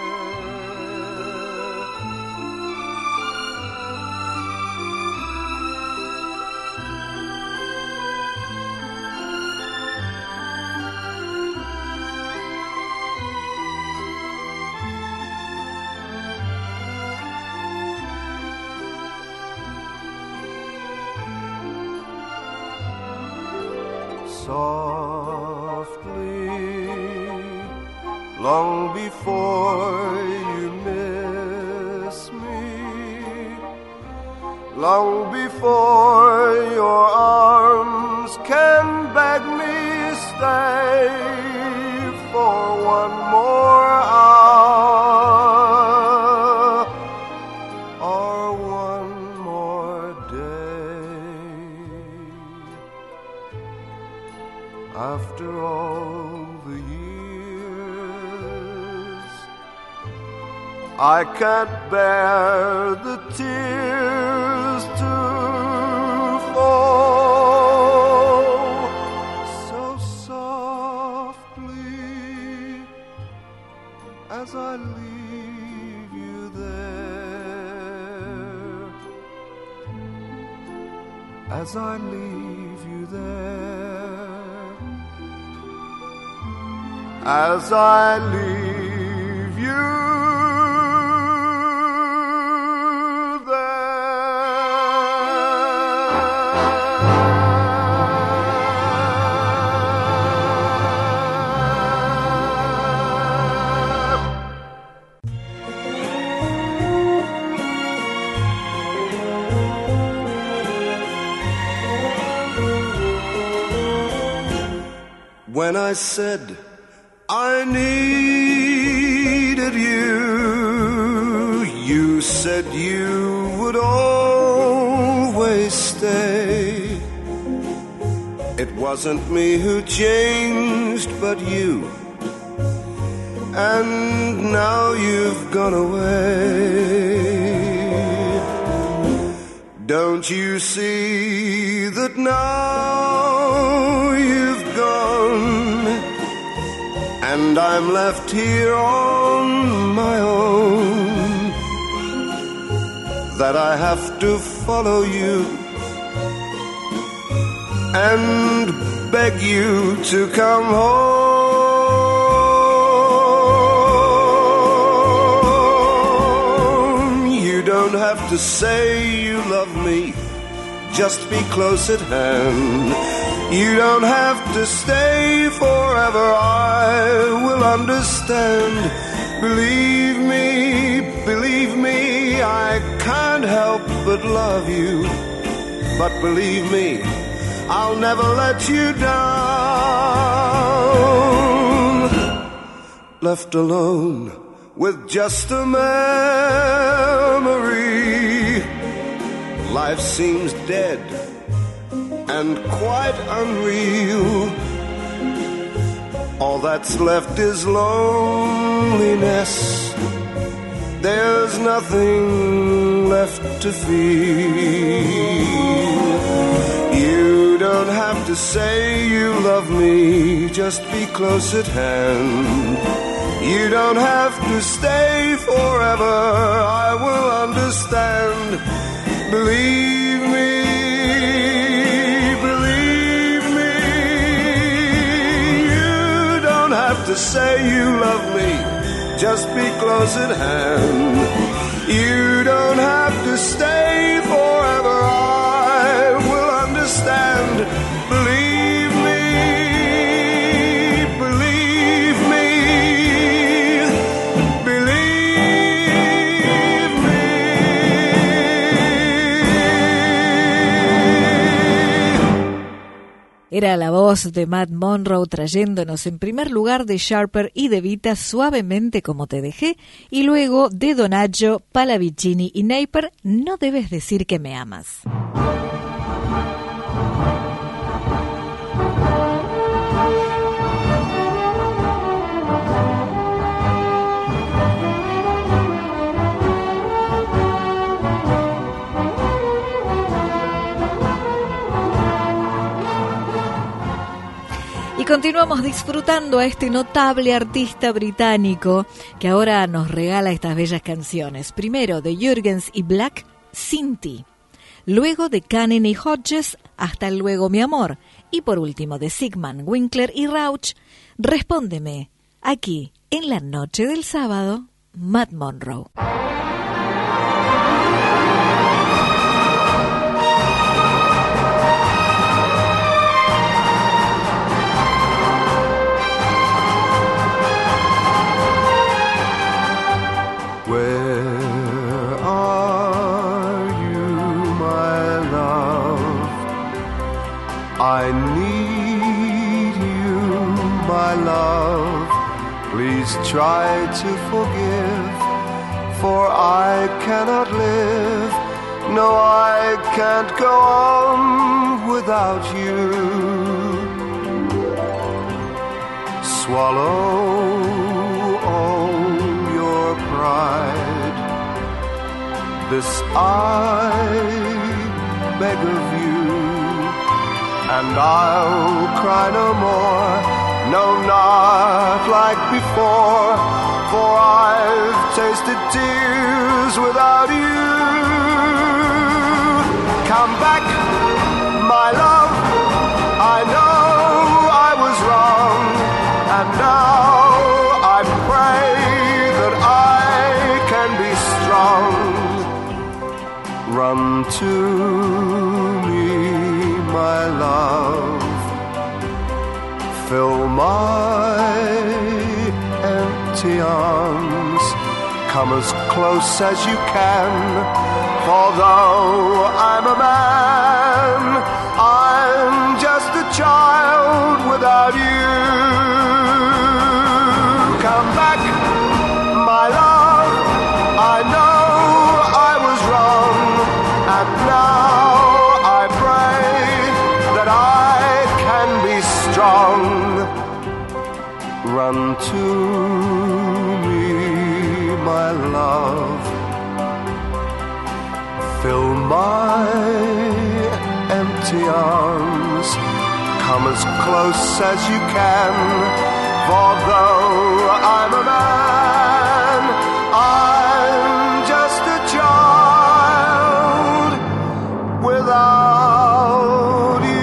softly, long before you miss me, long before your arms can beg me stay for one more hour or one more day. After all the years, I can't bear the tears to fall. So softly as I leave you there, as I leave you there, as I leave you when I said I needed you, you said you would always stay. It wasn't me who changed, but you. And now you've gone away. Don't you see that now you've gone, and I'm left here on my own, that I have to follow you and beg you to come home. You don't have to say you love me, just be close at hand. You don't have to stay forever, I will understand. Believe me, believe me, I can't help but love you. But believe me, I'll never let you down. Left alone with just a memory, life seems dead and quite unreal. All that's left is loneliness. There's nothing left to feel. You don't have to say you love me, just be close at hand. You don't have to stay forever, I will understand. Believe me, believe me. You don't have to say you love me, just be close at hand. You don't have to stay forever, I will understand. Believe me, believe me, believe me. Era la voz de Matt Monro trayéndonos en primer lugar de Sharper y de Vita Suavemente como te dejé, y luego de Donaggio, Pallavicini y Naper, No debes decir que me amas. Y continuamos disfrutando a este notable artista británico que ahora nos regala estas bellas canciones. Primero de Jürgens y Black, Sin ti. Luego de Cannon y Hodges, Hasta luego mi amor. Y por último de Sigmund, Winkler y Rauch, Respóndeme. Aquí, en la noche del sábado, Matt Monro. Where are you, my love? I need you, my love. Please try to forgive, for I cannot live. No, I can't go on without you. Swallow pride, this I beg of you, and I'll cry no more, no, not like before, for I've tasted tears without you. Come back, my love, I know I was wrong, and now I pray run to me, my love. Fill my empty arms. Come as close as you can. For though I'm a man, I'm just a child without you. Come back, my love. I know and now I pray that I can be strong. Run to me, my love. Fill my empty arms. Come as close as you can. For though I'm a man, I'm just a child without you.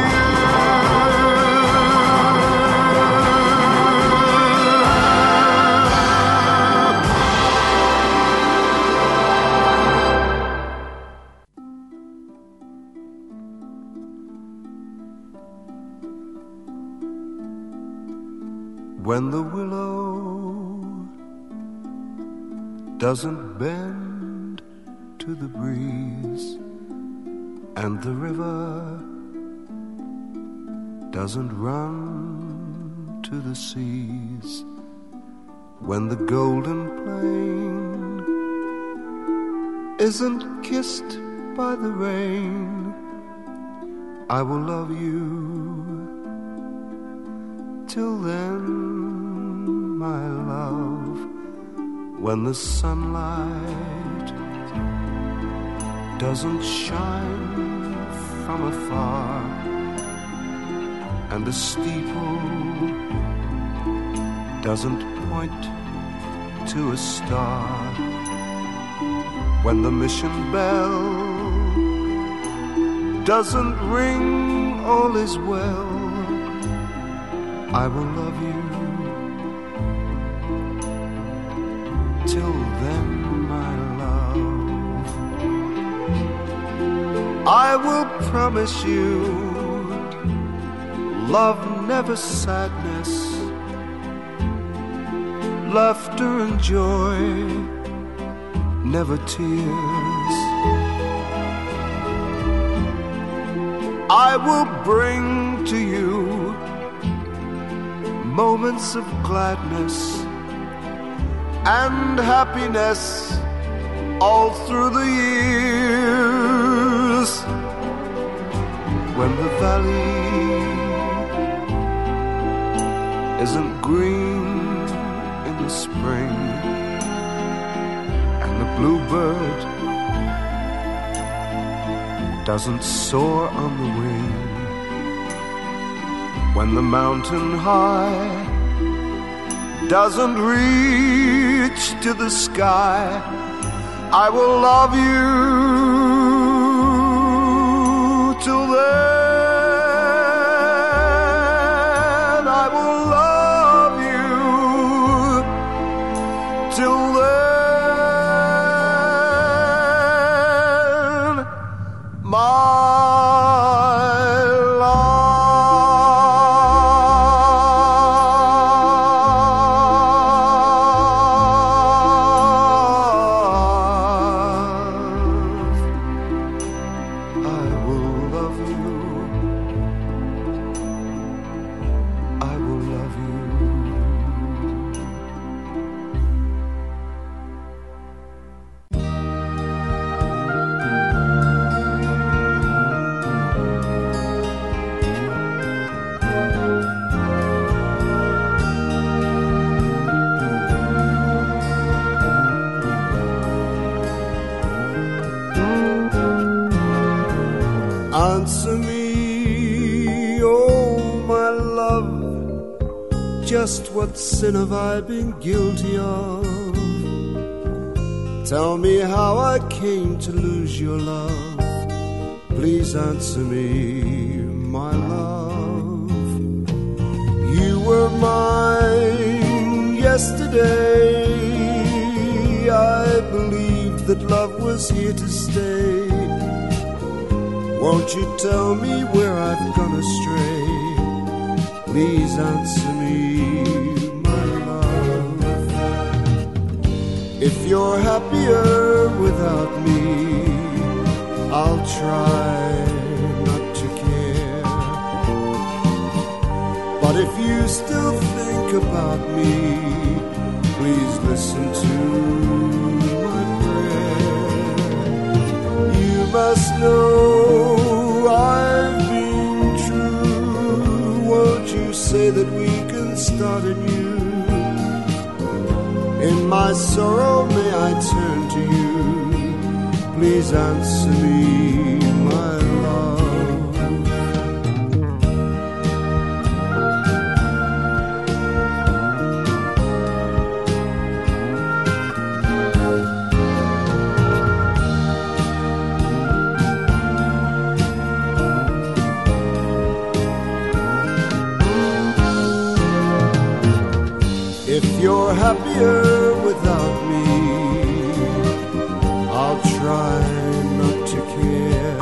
When the willow doesn't bend to the breeze, and the river doesn't run to the seas. When the golden plain isn't kissed by the rain, I will love you. Till then, my love, when the sunlight doesn't shine from afar, and the steeple doesn't point to a star, when the mission bell doesn't ring, all is well, I will love you. Till then, my love, I will promise you love, never sadness, laughter and joy, never tears. I will bring to you moments of gladness and happiness all through the years. When the valley isn't green in the spring, and the bluebird doesn't soar on the wing, when the mountain high doesn't reach to the sky, I will love you. Till then, I will love you. Till then, my answer me, oh my love, just what sin have I been guilty of? Tell me how I came to lose your love. Please answer me, my love. You were mine yesterday. I believed that love was here to stay. Won't you tell me where I've gone astray? Please answer me, my love. If you're happier without me, I'll try not to care. But if you still think about me, please listen to my prayer. You must know I've been true. Won't you say that we can start anew? In my sorrow may I turn to you. Please answer me, my love. If you're happier without me, I'll try not to care.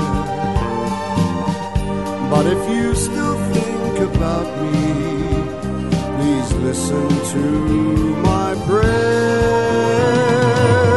But if you still think about me, please listen to my prayer.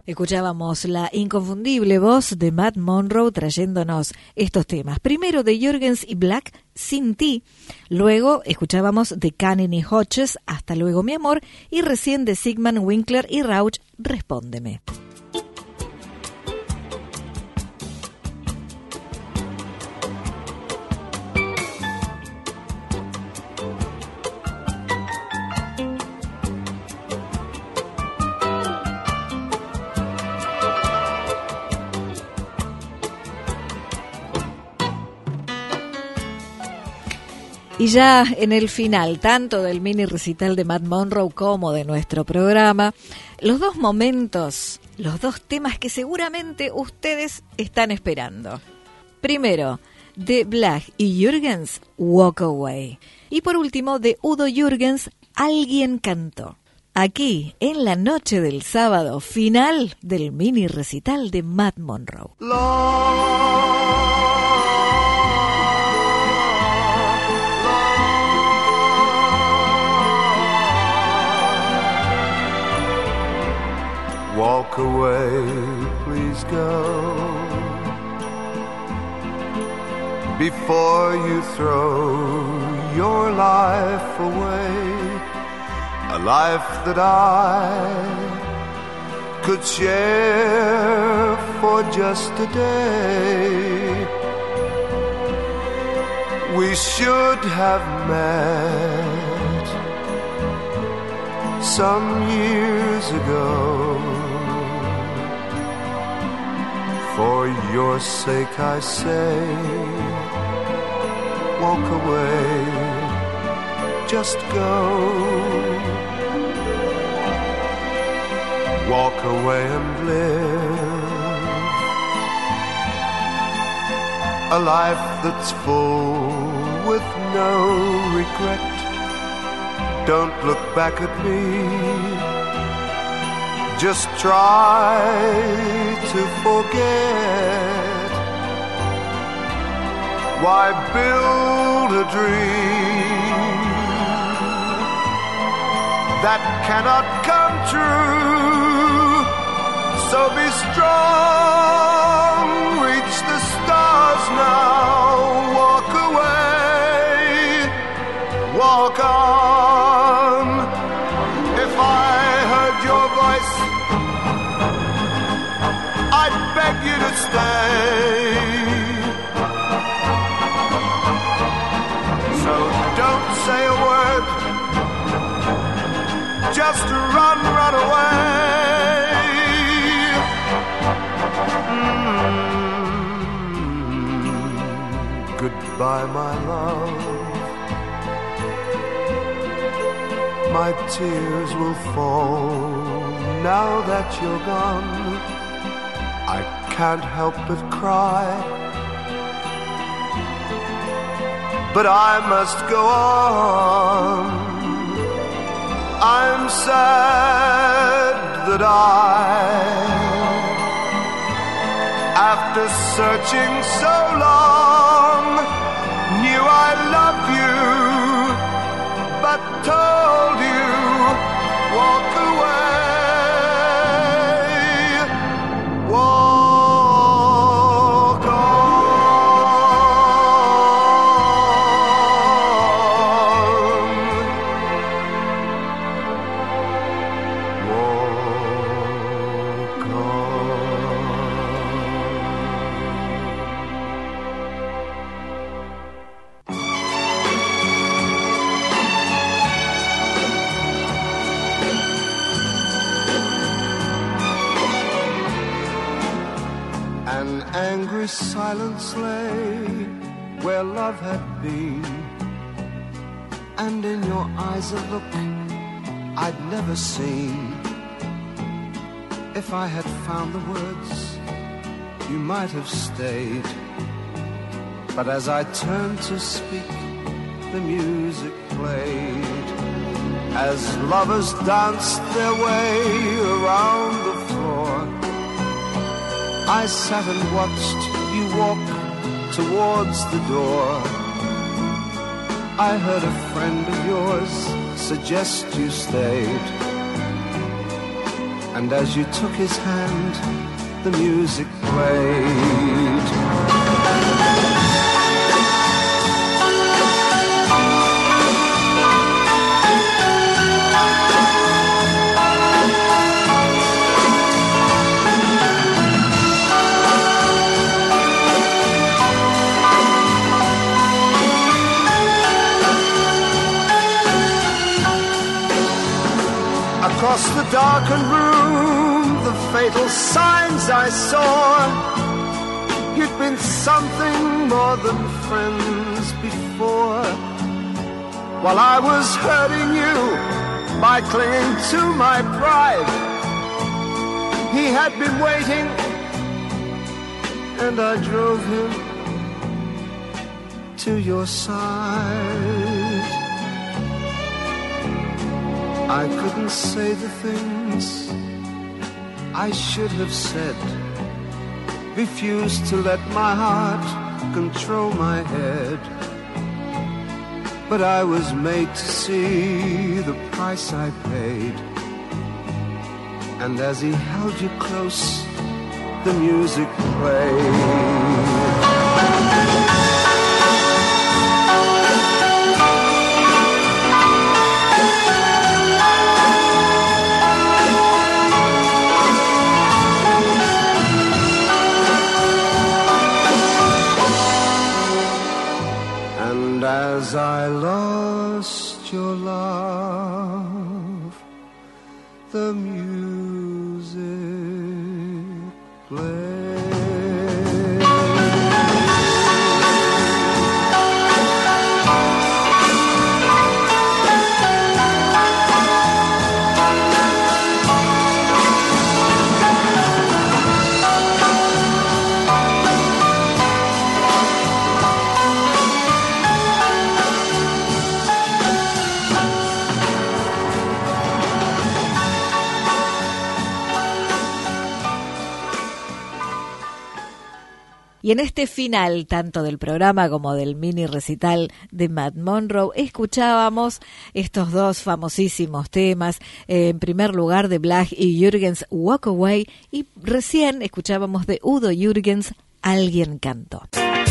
Escuchábamos la inconfundible voz de Matt Monro trayéndonos estos temas. Primero de Jürgens y Black, Sin Ti. Luego escuchábamos de Canning y Hodges, Hasta luego mi amor. Y recién de Sigmund Winkler y Rauch, Respóndeme. Y ya en el final, tanto del mini recital de Matt Monro como de nuestro programa, los dos momentos, los dos temas que seguramente ustedes están esperando. Primero, de Black y Jürgens, Walk Away. Y por último, de Udo Jürgens, Alguien cantó. Aquí, en la noche del sábado, final del mini recital de Matt Monro. Walk away, please go, before you throw your life away, a life that I could share for just a day. We should have met some years ago. For your sake I say, walk away, just go. Walk away and live a life that's full with no regret. Don't look back at me, just try to forget. Why build a dream that cannot come true? So be strong, reach the stars now. Walk away, walk on. If I heard your voice, I beg you to stay. So don't say a word, just run, run away. Mm-hmm. Goodbye, my love. My tears will fall now that you're gone. I can't help but cry, but I must go on. I'm sad that I, after searching so long, knew I loved you, but told you, walk away. Walk on. Walk An angry silence lay where love had been, and in your eyes a look I'd never seen. If I had found the words, you might have stayed. But as I turned to speak, the music played. As lovers danced their way around the floor, I sat and watched you walk towards the door. I heard a friend of yours suggest you stayed, And as you took his hand, the music played. Across the darkened room, the fatal signs I saw. You'd been something more than friends before. While I was hurting you by clinging to my pride, he had been waiting, and I drove him to your side. I couldn't say the things I should have said, refused to let my heart control my head. But I was made to see the price I paid. And as he held you close, the music played. As I lost your love, the music played. Y en este final, tanto del programa como del mini recital de Matt Monro, escuchábamos estos dos famosísimos temas. Eh, en primer lugar, de Blag y Jürgens, Walk Away, y recién escuchábamos de Udo Jürgens, Alguien cantó.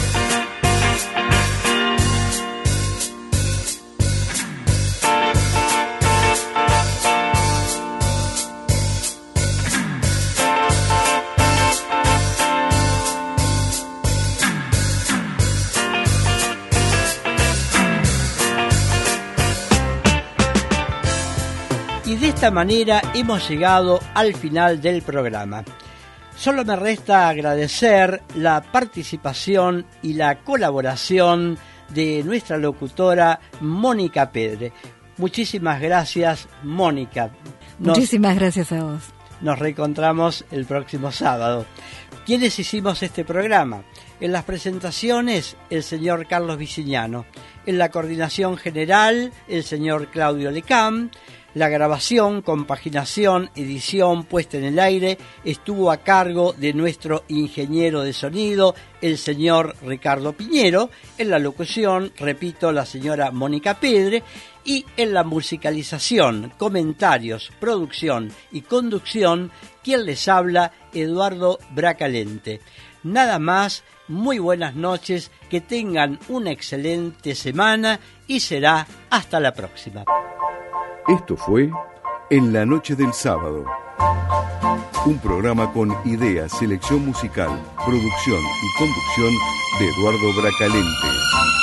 Y de esta manera hemos llegado al final del programa. Solo me resta agradecer la participación y la colaboración de nuestra locutora Mónica Pedre. Muchísimas gracias, Mónica. Nos, Muchísimas gracias a vos. Nos reencontramos el próximo sábado. ¿Quiénes hicimos este programa? En las presentaciones, el señor Carlos Vicignano. En la coordinación general, el señor Claudio Lecam. La grabación, compaginación, edición, puesta en el aire estuvo a cargo de nuestro ingeniero de sonido, el señor Ricardo Piñero. En la locución, repito, la señora Mónica Pedre. Y en la musicalización, comentarios, producción y conducción, quien les habla, Eduardo Bracalente. Nada más, muy buenas noches, que tengan una excelente semana y será hasta la próxima. Esto fue En la Noche del Sábado, un programa con ideas, selección musical, producción y conducción de Eduardo Bracalente.